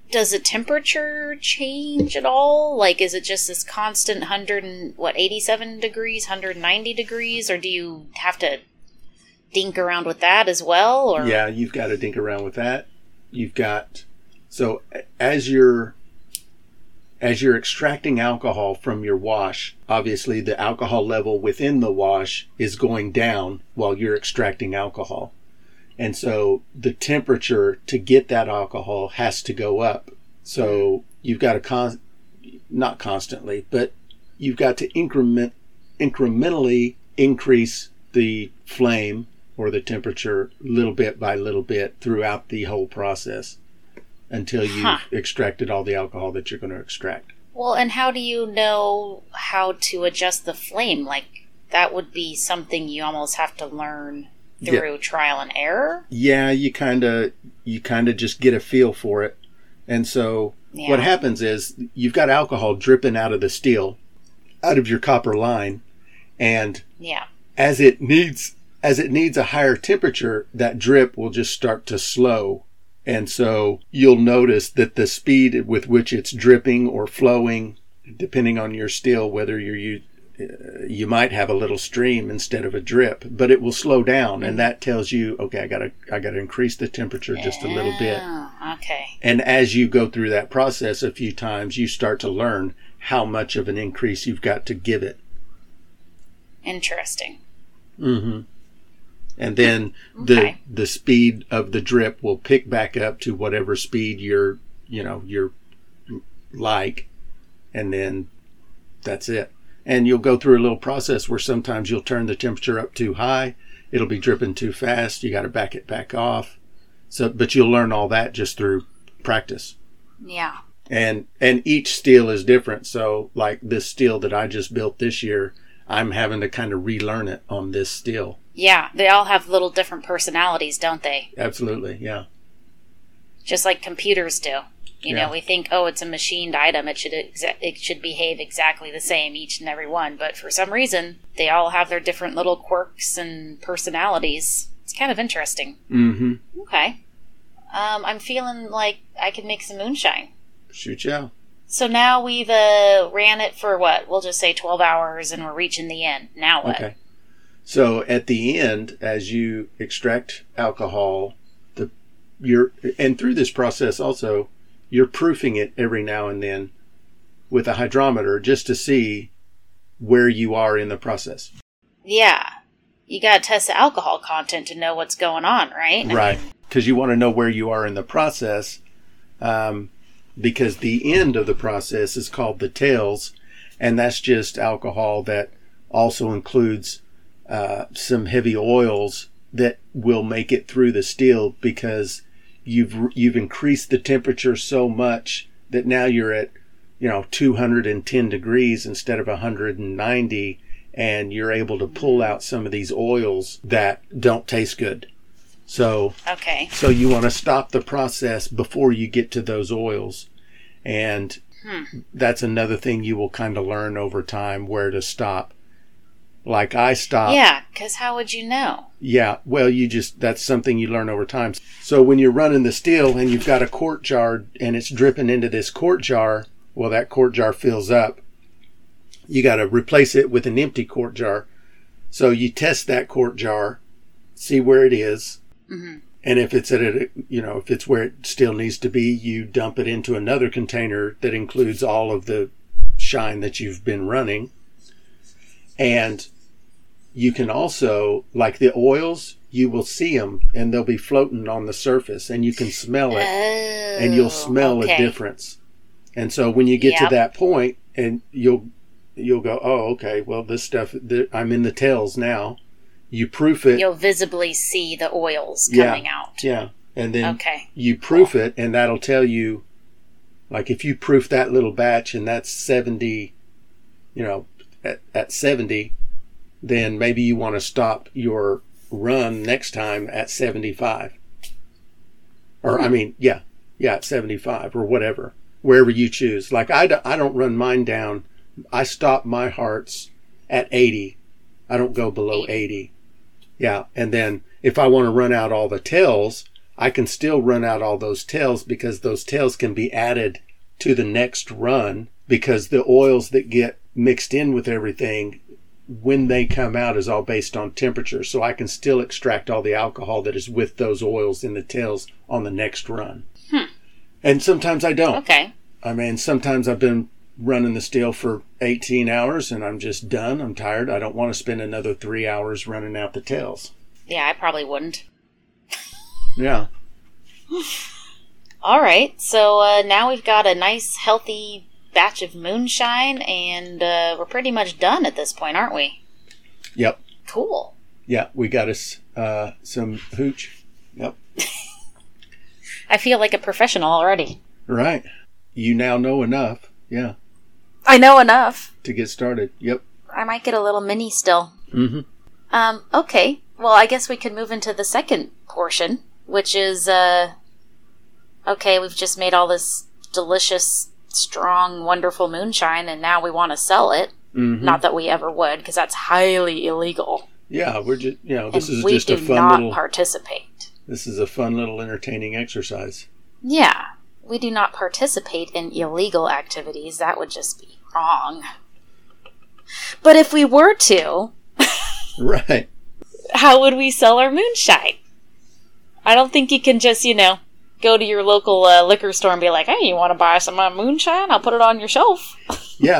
does the temperature change at all? Like, is it just this constant 87 degrees, 190 degrees, or do you have to dink around with that as well? Or? Yeah, you've got to dink around with that. So as you're extracting alcohol from your wash, obviously the alcohol level within the wash is going down while you're extracting alcohol. And so the temperature to get that alcohol has to go up. So you've got to not constantly, but you've got to incrementally increase the flame or the temperature little bit by little bit throughout the whole process until you've extracted all the alcohol that you're going to extract. Well, and how do you know how to adjust the flame? Like, that would be something you almost have to learn through trial and error? Yeah, you kind of just get a feel for it. And so what happens is you've got alcohol dripping out of the steel, out of your copper line, and as it needs a higher temperature, that drip will just start to slow. And so you'll notice that the speed with which it's dripping or flowing, depending on your steel, whether you might have a little stream instead of a drip, but it will slow down, and that tells you, okay, I gotta increase the temperature just a little bit. Okay. And as you go through that process a few times, you start to learn how much of an increase you've got to give it. Interesting. Mm-hmm. And then the speed of the drip will pick back up to whatever speed you're like, and then that's it. And you'll go through a little process where sometimes you'll turn the temperature up too high. It'll be dripping too fast. You got to back it back off. But you'll learn all that just through practice. Yeah. And each steel is different. So like this steel that I just built this year, I'm having to kind of relearn it on this steel. Yeah, they all have little different personalities, don't they? Absolutely, yeah. Just like computers do. You know, we think, it's a machined item. It should behave exactly the same, each and every one. But for some reason, they all have their different little quirks and personalities. It's kind of interesting. Mm-hmm. Okay. I'm feeling like I could make some moonshine. Shoot, yeah. So now we've ran it for what? We'll just say 12 hours, and we're reaching the end. Now what? Okay. So at the end, as you extract alcohol, and through this process also, you're proofing it every now and then with a hydrometer just to see where you are in the process. Yeah. You got to test the alcohol content to know what's going on, right? Right. Because you want to know where you are in the process, because the end of the process is called the tails, and that's just alcohol that also includes some heavy oils that will make it through the steel because you've increased the temperature so much that now you're at 210 degrees instead of 190, and you're able to pull out some of these oils that don't taste good. So you want to stop the process before you get to those oils, and that's another thing you will kind of learn over time, where to stop. Like I stopped. Yeah, because how would you know? Yeah, well, that's something you learn over time. So when you're running the steel and you've got a quart jar and it's dripping into this quart jar, well, that quart jar fills up. You got to replace it with an empty quart jar. So you test that quart jar, see where it is. Mm-hmm. And if it's if it's where it still needs to be, you dump it into another container that includes all of the shine that you've been running. And you can also, like the oils, you will see them and they'll be floating on the surface and you can smell it, and you'll smell a difference. And so when you get to that point, and you'll go, oh, okay, well, this stuff, I'm in the tails now. You proof it. You'll visibly see the oils coming out. Yeah. And then you proof it, and that'll tell you, like if you proof that little batch and that's 70, at 70, then maybe you want to stop your run next time at 75. Or, at 75 or whatever, wherever you choose. Like I don't run mine down. I stop my hearts at 80. I don't go below 80. Yeah. And then if I want to run out all the tails, I can still run out all those tails because those tails can be added to the next run, because the oils that get mixed in with everything when they come out is all based on temperature. So I can still extract all the alcohol that is with those oils in the tails on the next run. And sometimes I don't. Okay. I mean, sometimes I've been running the still for 18 hours and I'm just done. I'm tired. I don't want to spend another 3 hours running out the tails. Yeah, I probably wouldn't. Yeah. All right. So now we've got a nice, healthy batch of moonshine, and we're pretty much done at this point, aren't we? Yep. Cool. Yeah, we got us some hooch. Yep. I feel like a professional already. Right. You now know enough. Yeah. I know enough. To get started. Yep. I might get a little mini still. Mm-hmm. Okay. Well, I guess we could move into the second portion, which is, okay, we've just made all this delicious, strong, wonderful moonshine, and now we want to sell it. Mm-hmm. Not that we ever would, because that's highly illegal. Yeah, we're just, this and is just a fun we do little... not participate. This is a fun little entertaining exercise. Yeah. We do not participate in illegal activities. That would just be wrong. But if we were to... Right. How would we sell our moonshine? I don't think you can just, go to your local liquor store and be like, hey, you want to buy some moonshine? I'll put it on your shelf. Yeah,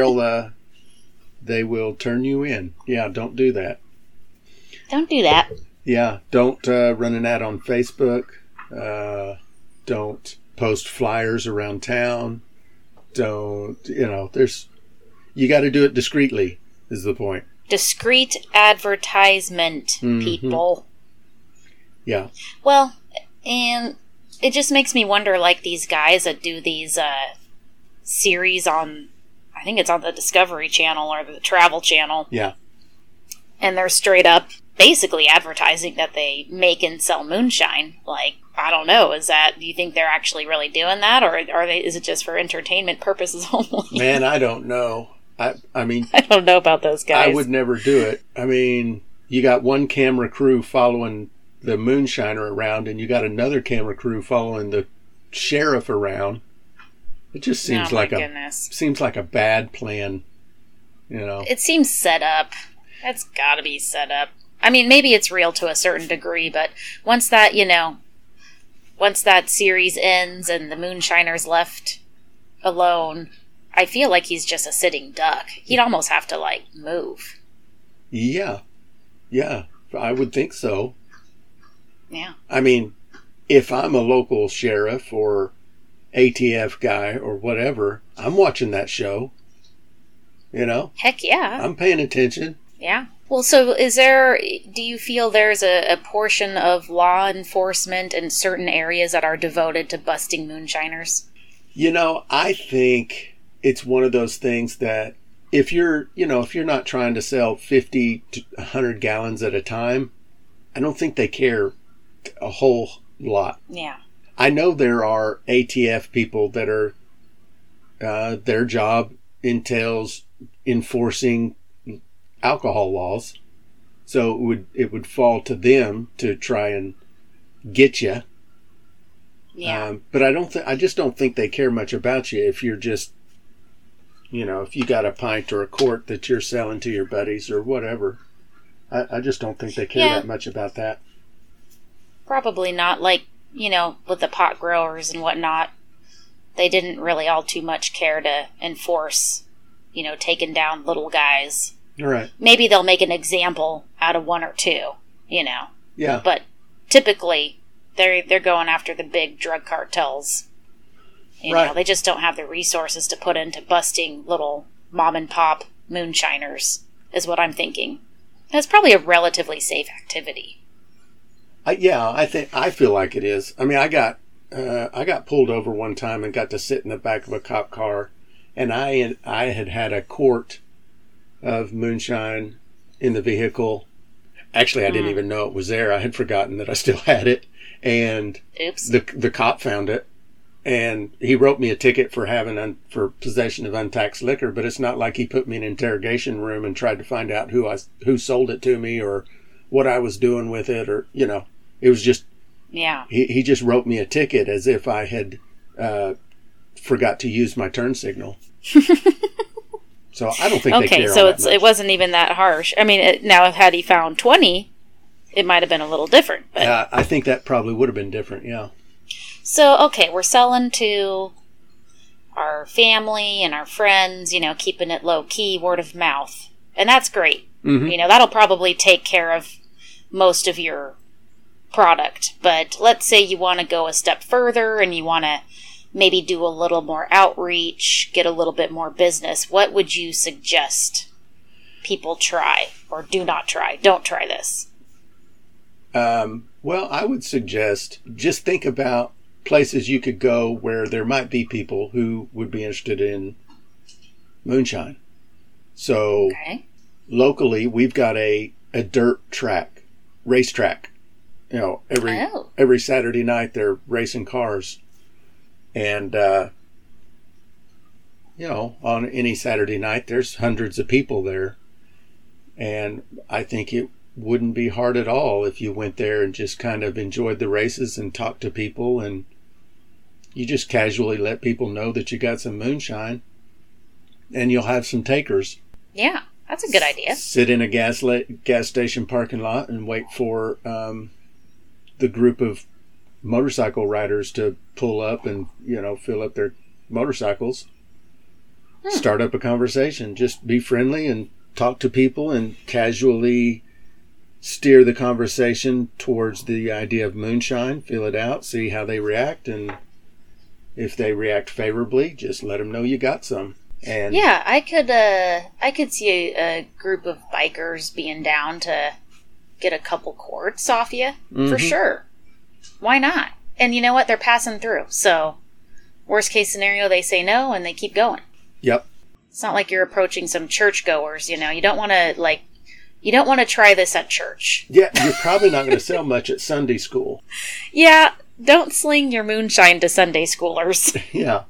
they will turn you in. Yeah, don't do that. Don't do that. Yeah, don't run an ad on Facebook. Don't post flyers around town. Don't, you got to do it discreetly, is the point. Discreet advertisement, people. Yeah. Well, and it just makes me wonder, like, these guys that do these series on, I think it's on the Discovery Channel or the Travel Channel. Yeah. And they're straight up basically advertising that they make and sell moonshine. Like, I don't know, do you think they're actually really doing that, or is it just for entertainment purposes only? Man, I don't know. I mean... I don't know about those guys. I would never do it. I mean, you got one camera crew following the moonshiner around, and you got another camera crew following the sheriff around. It just seems seems like a bad plan, It seems set up. That's got to be set up. I mean, maybe it's real to a certain degree, but once that series ends and the moonshiner's left alone, I feel like he's just a sitting duck. He'd almost have to, move. Yeah. Yeah, I would think so. Yeah. I mean, if I'm a local sheriff or ATF guy or whatever, I'm watching that show. Heck yeah. I'm paying attention. Yeah. Well, so do you feel there's a portion of law enforcement in certain areas that are devoted to busting moonshiners? I think it's one of those things that if you're not trying to sell 50 to 100 gallons at a time, I don't think they care a whole lot. Yeah. I know there are ATF people that are, their job entails enforcing alcohol laws. So it would fall to them to try and get you. Yeah. But I just don't think they care much about you if you're just, if you got a pint or a quart that you're selling to your buddies or whatever. I just don't think they care that much about that. Probably not. With the pot growers and whatnot, they didn't really all too much care to enforce, taking down little guys. Right. Maybe they'll make an example out of one or two, Yeah. But typically, they're going after the big drug cartels. Right. They just don't have the resources to put into busting little mom and pop moonshiners, is what I'm thinking. That's probably a relatively safe activity. I feel like it is. I mean, I got pulled over one time and got to sit in the back of a cop car, and I had a quart of moonshine in the vehicle. Actually, I didn't even know it was there. I had forgotten that I still had it, and oops, the cop found it, and he wrote me a ticket for for possession of untaxed liquor. But it's not like he put me in an interrogation room and tried to find out who sold it to me or what I was doing with it, or it was just Yeah. He just wrote me a ticket as if I had forgot to use my turn signal. So I don't think they care. Okay, so it wasn't even that harsh. I mean, now had he found 20, it might have been a little different. But I think that probably would have been different, yeah. So, okay, we're selling to our family and our friends, keeping it low-key, word of mouth. And that's great. Mm-hmm. That'll probably take care of most of your product. But let's say you want to go a step further and you want to maybe do a little more outreach, get a little bit more business. What would you suggest people try or do not try? Don't try this. Well, I would suggest just think about places you could go where there might be people who would be interested in moonshine. So locally, we've got a dirt track, racetrack. Every Saturday night they're racing cars. And, on any Saturday night, there's hundreds of people there. And I think it wouldn't be hard at all if you went there and just kind of enjoyed the races and talked to people. And you just casually let people know that you got some moonshine. And you'll have some takers. Yeah, that's a good idea. Sit in a gas station parking lot and wait for the group of motorcycle riders to pull up and fill up their motorcycles. Start up a conversation. Just be friendly and talk to people and casually steer the conversation towards the idea of moonshine. Feel it out, see how they react, and if they react favorably, just let them know you got some. And yeah, I could see a group of bikers being down to get a couple quarts off you for sure. Why not? And you know what? They're passing through. So, worst case scenario, they say no and they keep going. Yep. It's not like you're approaching some churchgoers, You don't want to try this at church. Yeah, you're probably not going to sell much at Sunday school. Yeah, don't sling your moonshine to Sunday schoolers. Yeah.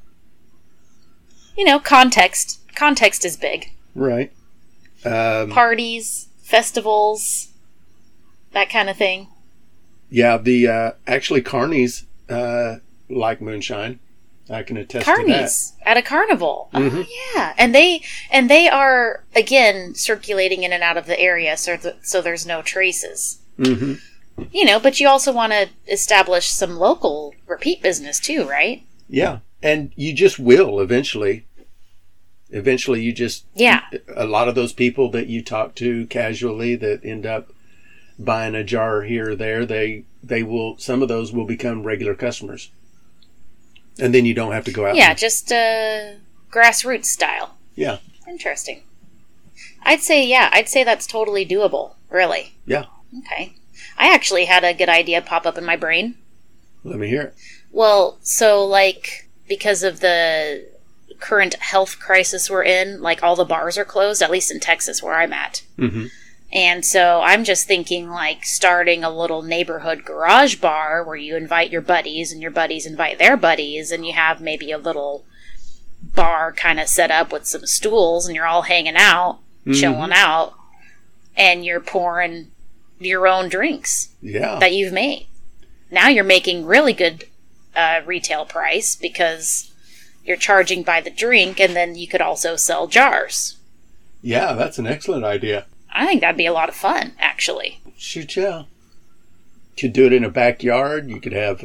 Context. Context is big. Right. Parties, festivals, that kind of thing. Yeah, the actually carnies like moonshine. I can attest to that. Carnies at a carnival. Mm-hmm. Oh yeah, and they are again circulating in and out of the area, so there's no traces. Mm-hmm. But you also want to establish some local repeat business too, right? Yeah, and you just will eventually. Eventually, you just a lot of those people that you talk to casually that end up buying a jar here or there, they will, some of those will become regular customers. And then you don't have to go out. Yeah, just grassroots style. Yeah. Interesting. I'd say that's totally doable, really. Yeah. Okay. I actually had a good idea pop up in my brain. Let me hear it. Well, so because of the current health crisis we're in, all the bars are closed, at least in Texas where I'm at. Mm-hmm. And so I'm just thinking starting a little neighborhood garage bar where you invite your buddies and your buddies invite their buddies and you have maybe a little bar kind of set up with some stools and you're all hanging out, chilling out, and you're pouring your own drinks that you've made. Now you're making really good retail price because you're charging by the drink, and then you could also sell jars. Yeah, that's an excellent idea. I think that'd be a lot of fun, actually. Shoot, yeah. Could do it in a backyard. You could have,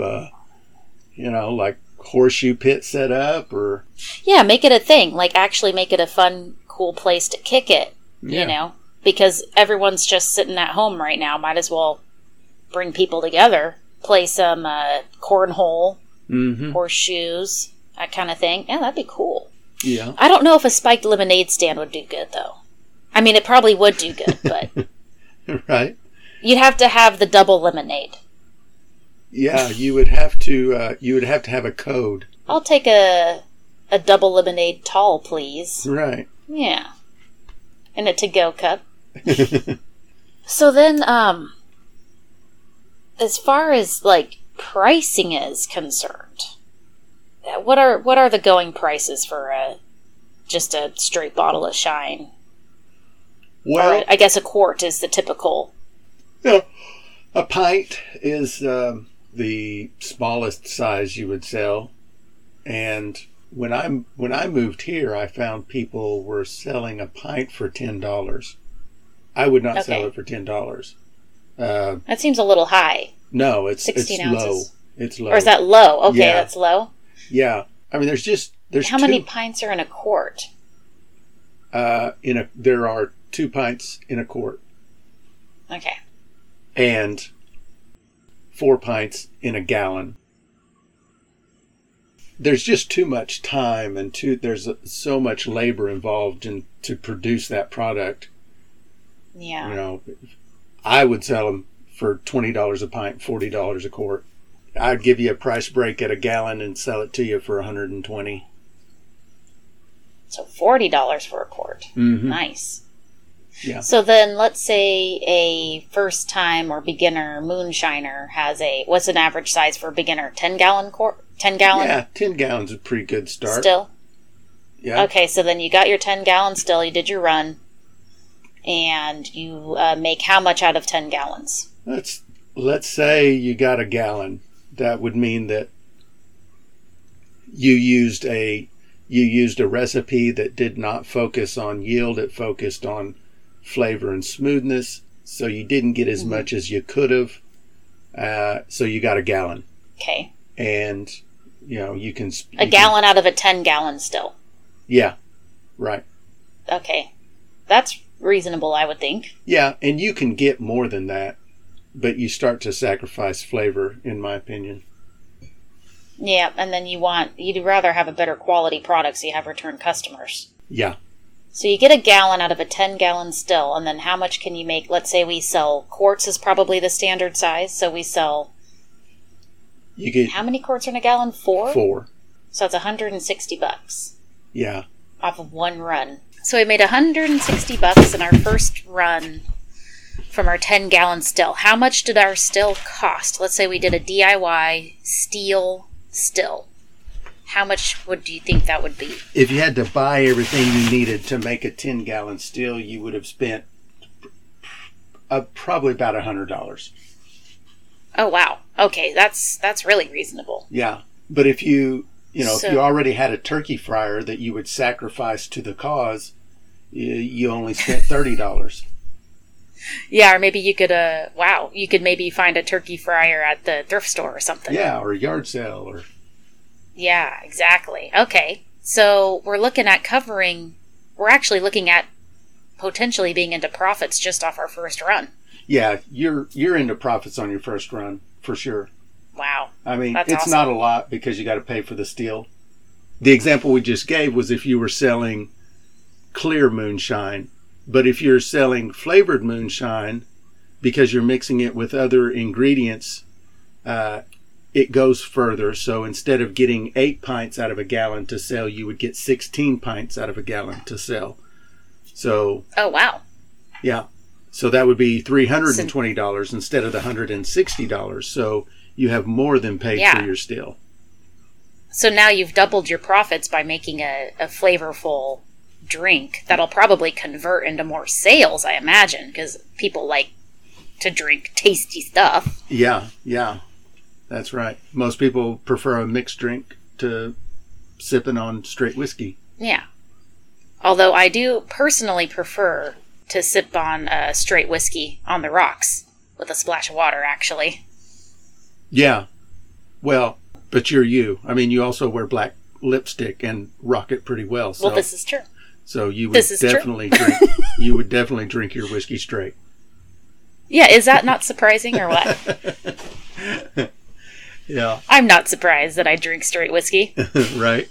horseshoe pit set up, or... Yeah, make it a thing. Actually make it a fun, cool place to kick it, Because everyone's just sitting at home right now. Might as well bring people together. Play some cornhole, horseshoes, that kind of thing. Yeah, that'd be cool. Yeah. I don't know if a spiked lemonade stand would do good, though. I mean, it probably would do good, but... Right. You'd have to have the double lemonade. Yeah, you would have to have a code. I'll take a double lemonade tall, please. Right. Yeah. In a to-go cup. So then, as far as, pricing is concerned, what are the going prices for just a straight bottle of shine? Well, I guess a quart is the typical. A pint is the smallest size you would sell. And when I moved here, I found people were selling a pint for $10. I would not sell it for $10. That seems a little high. No, it's 16 ounces. low. It's low. Or is that low? Okay, Yeah. that's low. Yeah. I mean, there's How many pints are in a quart? there are 2 pints in a quart Okay. and 4 pints in a gallon. There's just too much time and there's so much labor involved to produce that product. Yeah. You know, I would sell them for $20 a pint, $40 a quart. I'd give you a price break at a gallon and sell it to you for $120. So $40 for a quart. Mm-hmm. Nice. Yeah. So then let's say a first time or beginner moonshiner has what's an average size for a beginner? 10 gallon quart? 10 gallon? Yeah, 10 gallons is a pretty good start. Still? Yeah. Okay, so then you got your 10 gallon still, you did your run, and you make how much out of 10 gallons? Let's say you got a gallon. That would mean that you used a recipe that did not focus on yield. It focused on flavor and smoothness. So you didn't get as much as you could have. So you got a gallon. Okay. And, you can... A gallon out of a 10 gallon still. Yeah. Right. Okay. That's reasonable, I would think. Yeah. And you can get more than that. But you start to sacrifice flavor, in my opinion. Yeah, and then you'd rather have a better quality product so you have return customers. Yeah. So you get a gallon out of a 10 gallon still, and then how much can you make? Let's say we sell quarts is probably the standard size, so we sell... How many quarts are in a gallon? 4? 4. So it's $160. Yeah. Off of one run. So we made $160 in our first run from our 10 gallon still. How much did our still cost? Let's say we did a DIY steel still. How much do you think that would be? If you had to buy everything you needed to make a 10 gallon still, you would have spent probably about $100. Oh wow. Okay, that's really reasonable. Yeah. But if if you already had a turkey fryer that you would sacrifice to the cause, you only spent $30. Yeah, or maybe you could, you could maybe find a turkey fryer at the thrift store or something. Yeah, or a yard sale. Yeah, exactly. Okay, so we're actually looking at potentially being into profits just off our first run. Yeah, you're into profits on your first run, for sure. Wow. I mean, That's it's awesome. not a lot because you got to pay for the steel. The example we just gave was if you were selling clear moonshine. But if you're selling flavored moonshine, because you're mixing it with other ingredients, it goes further. So instead of getting 8 pints out of a gallon to sell, you would get 16 pints out of a gallon to sell. So... Oh, wow. Yeah. So that would be $320 instead of the $160. So you have more than paid for your still. So now you've doubled your profits by making a flavorful drink that'll probably convert into more sales, I imagine, because people like to drink tasty stuff. Yeah, that's right. Most people prefer a mixed drink to sipping on straight whiskey. Yeah. Although I do personally prefer to sip on straight whiskey on the rocks with a splash of water, actually. Yeah. Well, but you're you. I mean, you also wear black lipstick and rock it pretty well. So. Well, this is true. So you would definitely drink. You would definitely drink your whiskey straight. Yeah, is that not surprising or what? Yeah, I'm not surprised that I drink straight whiskey. Right.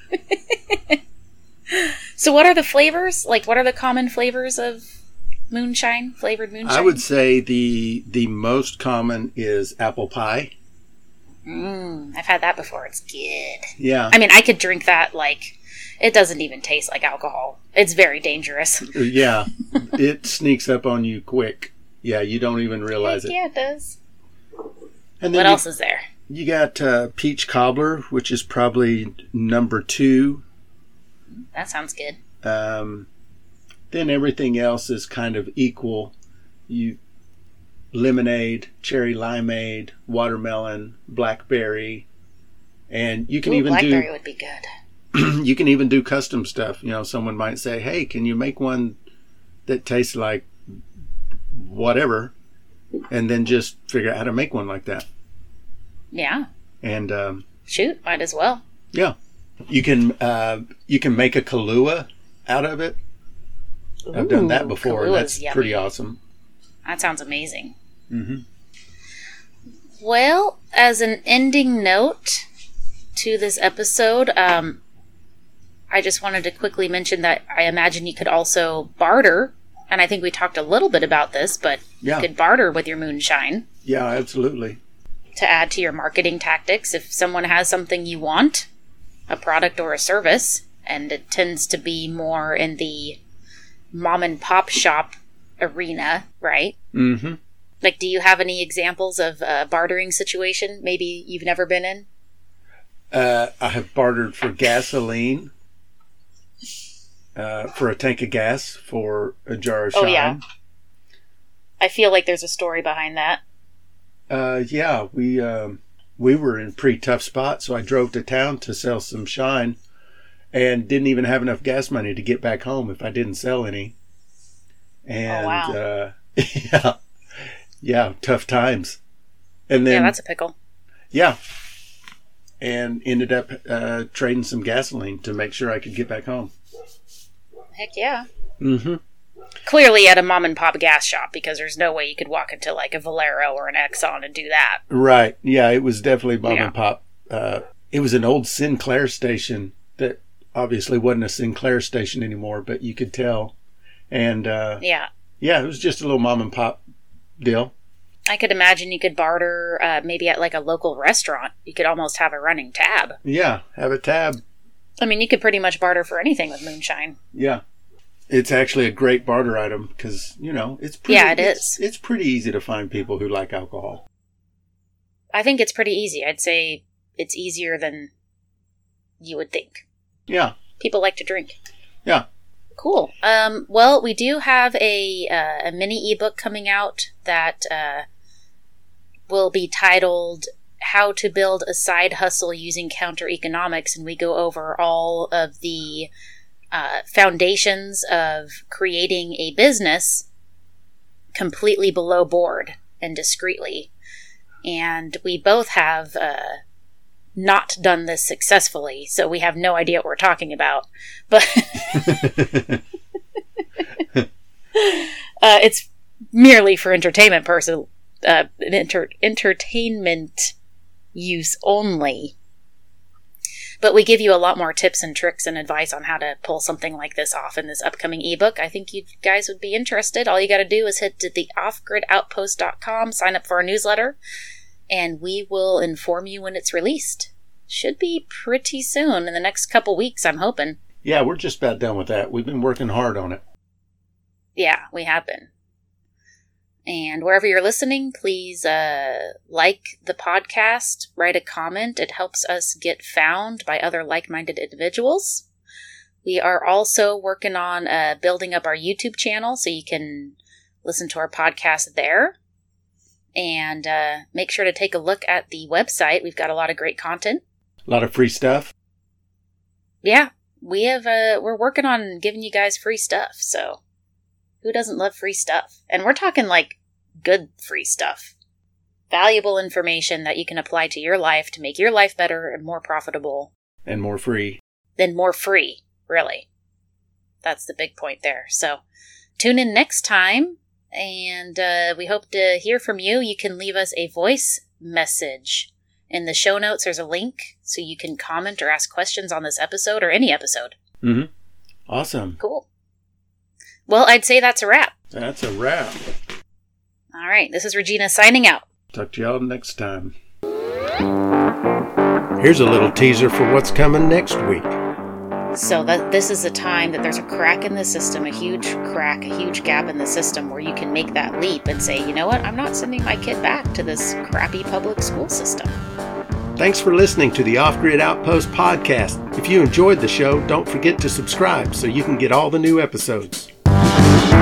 So, what are the flavors? Like, what are the common flavors of flavored moonshine? I would say the most common is apple pie. I've had that before. It's good. Yeah. I mean, I could drink that like. It doesn't even taste like alcohol. It's very dangerous. Yeah. It sneaks up on you quick. Yeah, you don't even realize it. Yeah, it does. And then what else is there? You got peach cobbler, which is probably number 2. That sounds good. Then everything else is kind of equal. You lemonade, cherry limeade, watermelon, blackberry, and you can Ooh, even blackberry would be good. you can even do custom stuff. You know, someone might say, "Hey, can you make one that tastes like whatever?" And then just figure out how to make one like that. Yeah. And shoot, might as well. Yeah, you can make a Kahlua out of it. Ooh, I've done that before. Kahlua That's is yummy. pretty awesome. That sounds amazing. Mm-hmm. Well, as an ending note to this episode, I just wanted to quickly mention that I imagine you could also barter, and I think we talked a little bit about this, but Yeah. you could barter with your moonshine Yeah, absolutely. to add to your marketing tactics. If someone has something you want, a product or a service, and it tends to be more in the mom and pop shop arena, right? Mm-hmm. Like, do you have any examples of a bartering situation maybe you've never been in? I have bartered for gasoline, for a tank of gas, for a jar of shine. Oh, yeah. I feel like there's a story behind that. Yeah, we were in a pretty tough spot, so I drove to town to sell some shine and didn't even have enough gas money to get back home if I didn't sell any. And, wow. Yeah, tough times. And then, Yeah, that's a pickle. yeah, and ended up trading some gasoline to make sure I could get back home. Heck yeah. Mm-hmm. Clearly at a mom and pop gas shop, because there's no way you could walk into like a Valero or an Exxon and do that. Right. Yeah, it was definitely mom Yeah. and pop. It was an old Sinclair station that obviously wasn't a Sinclair station anymore, but you could tell. And Yeah. yeah, it was just a little mom and pop deal. I could imagine you could barter maybe at like a local restaurant. You could almost have a running tab. Yeah, have a tab. I mean, you could pretty much barter for anything with moonshine. Yeah. It's actually a great barter item because, you know, it's pretty, Yeah, it is. It's pretty easy to find people who like alcohol. I think it's pretty easy. I'd say it's easier than you would think. Yeah. People like to drink. Yeah. Cool. Well, we do have a mini ebook coming out that will be titled How to Build a Side Hustle Using Counter Economics, and we go over all of the foundations of creating a business completely below board and discreetly. And we both have not done this successfully, so we have no idea what we're talking about. But it's merely for entertainment entertainment use only. But we give you a lot more tips and tricks and advice on how to pull something like this off in this upcoming ebook. I think you guys would be interested. All you got to do is head to the offgridoutpost.com, sign up for our newsletter, and we will inform you when it's released. Should be pretty soon, in the next couple weeks, I'm hoping. Yeah, we're just about done with that. We've been working hard on it. Yeah, we have been. And wherever you're listening, please like the podcast, write a comment. It helps us get found by other like-minded individuals. We are also working on building up our YouTube channel so you can listen to our podcast there. And make sure to take a look at the website. We've got a lot of great content. A lot of free stuff. Yeah, we're working on giving you guys free stuff, so who doesn't love free stuff? And we're talking like good free stuff. Valuable information that you can apply to your life to make your life better and more profitable. And more free. Then more free, really. That's the big point there. So tune in next time, and we hope to hear from you. You can leave us a voice message. In the show notes, there's a link so you can comment or ask questions on this episode or any episode. Mm-hmm. Awesome. Cool. Well, I'd say that's a wrap. That's a wrap. All right, this is Regina signing out. Talk to y'all next time. Here's a little teaser for what's coming next week. So this is a time that there's a crack in the system, a huge crack, a huge gap in the system where you can make that leap and say, you know what, I'm not sending my kid back to this crappy public school system. Thanks for listening to the Off-Grid Outpost podcast. If you enjoyed the show, don't forget to subscribe so you can get all the new episodes.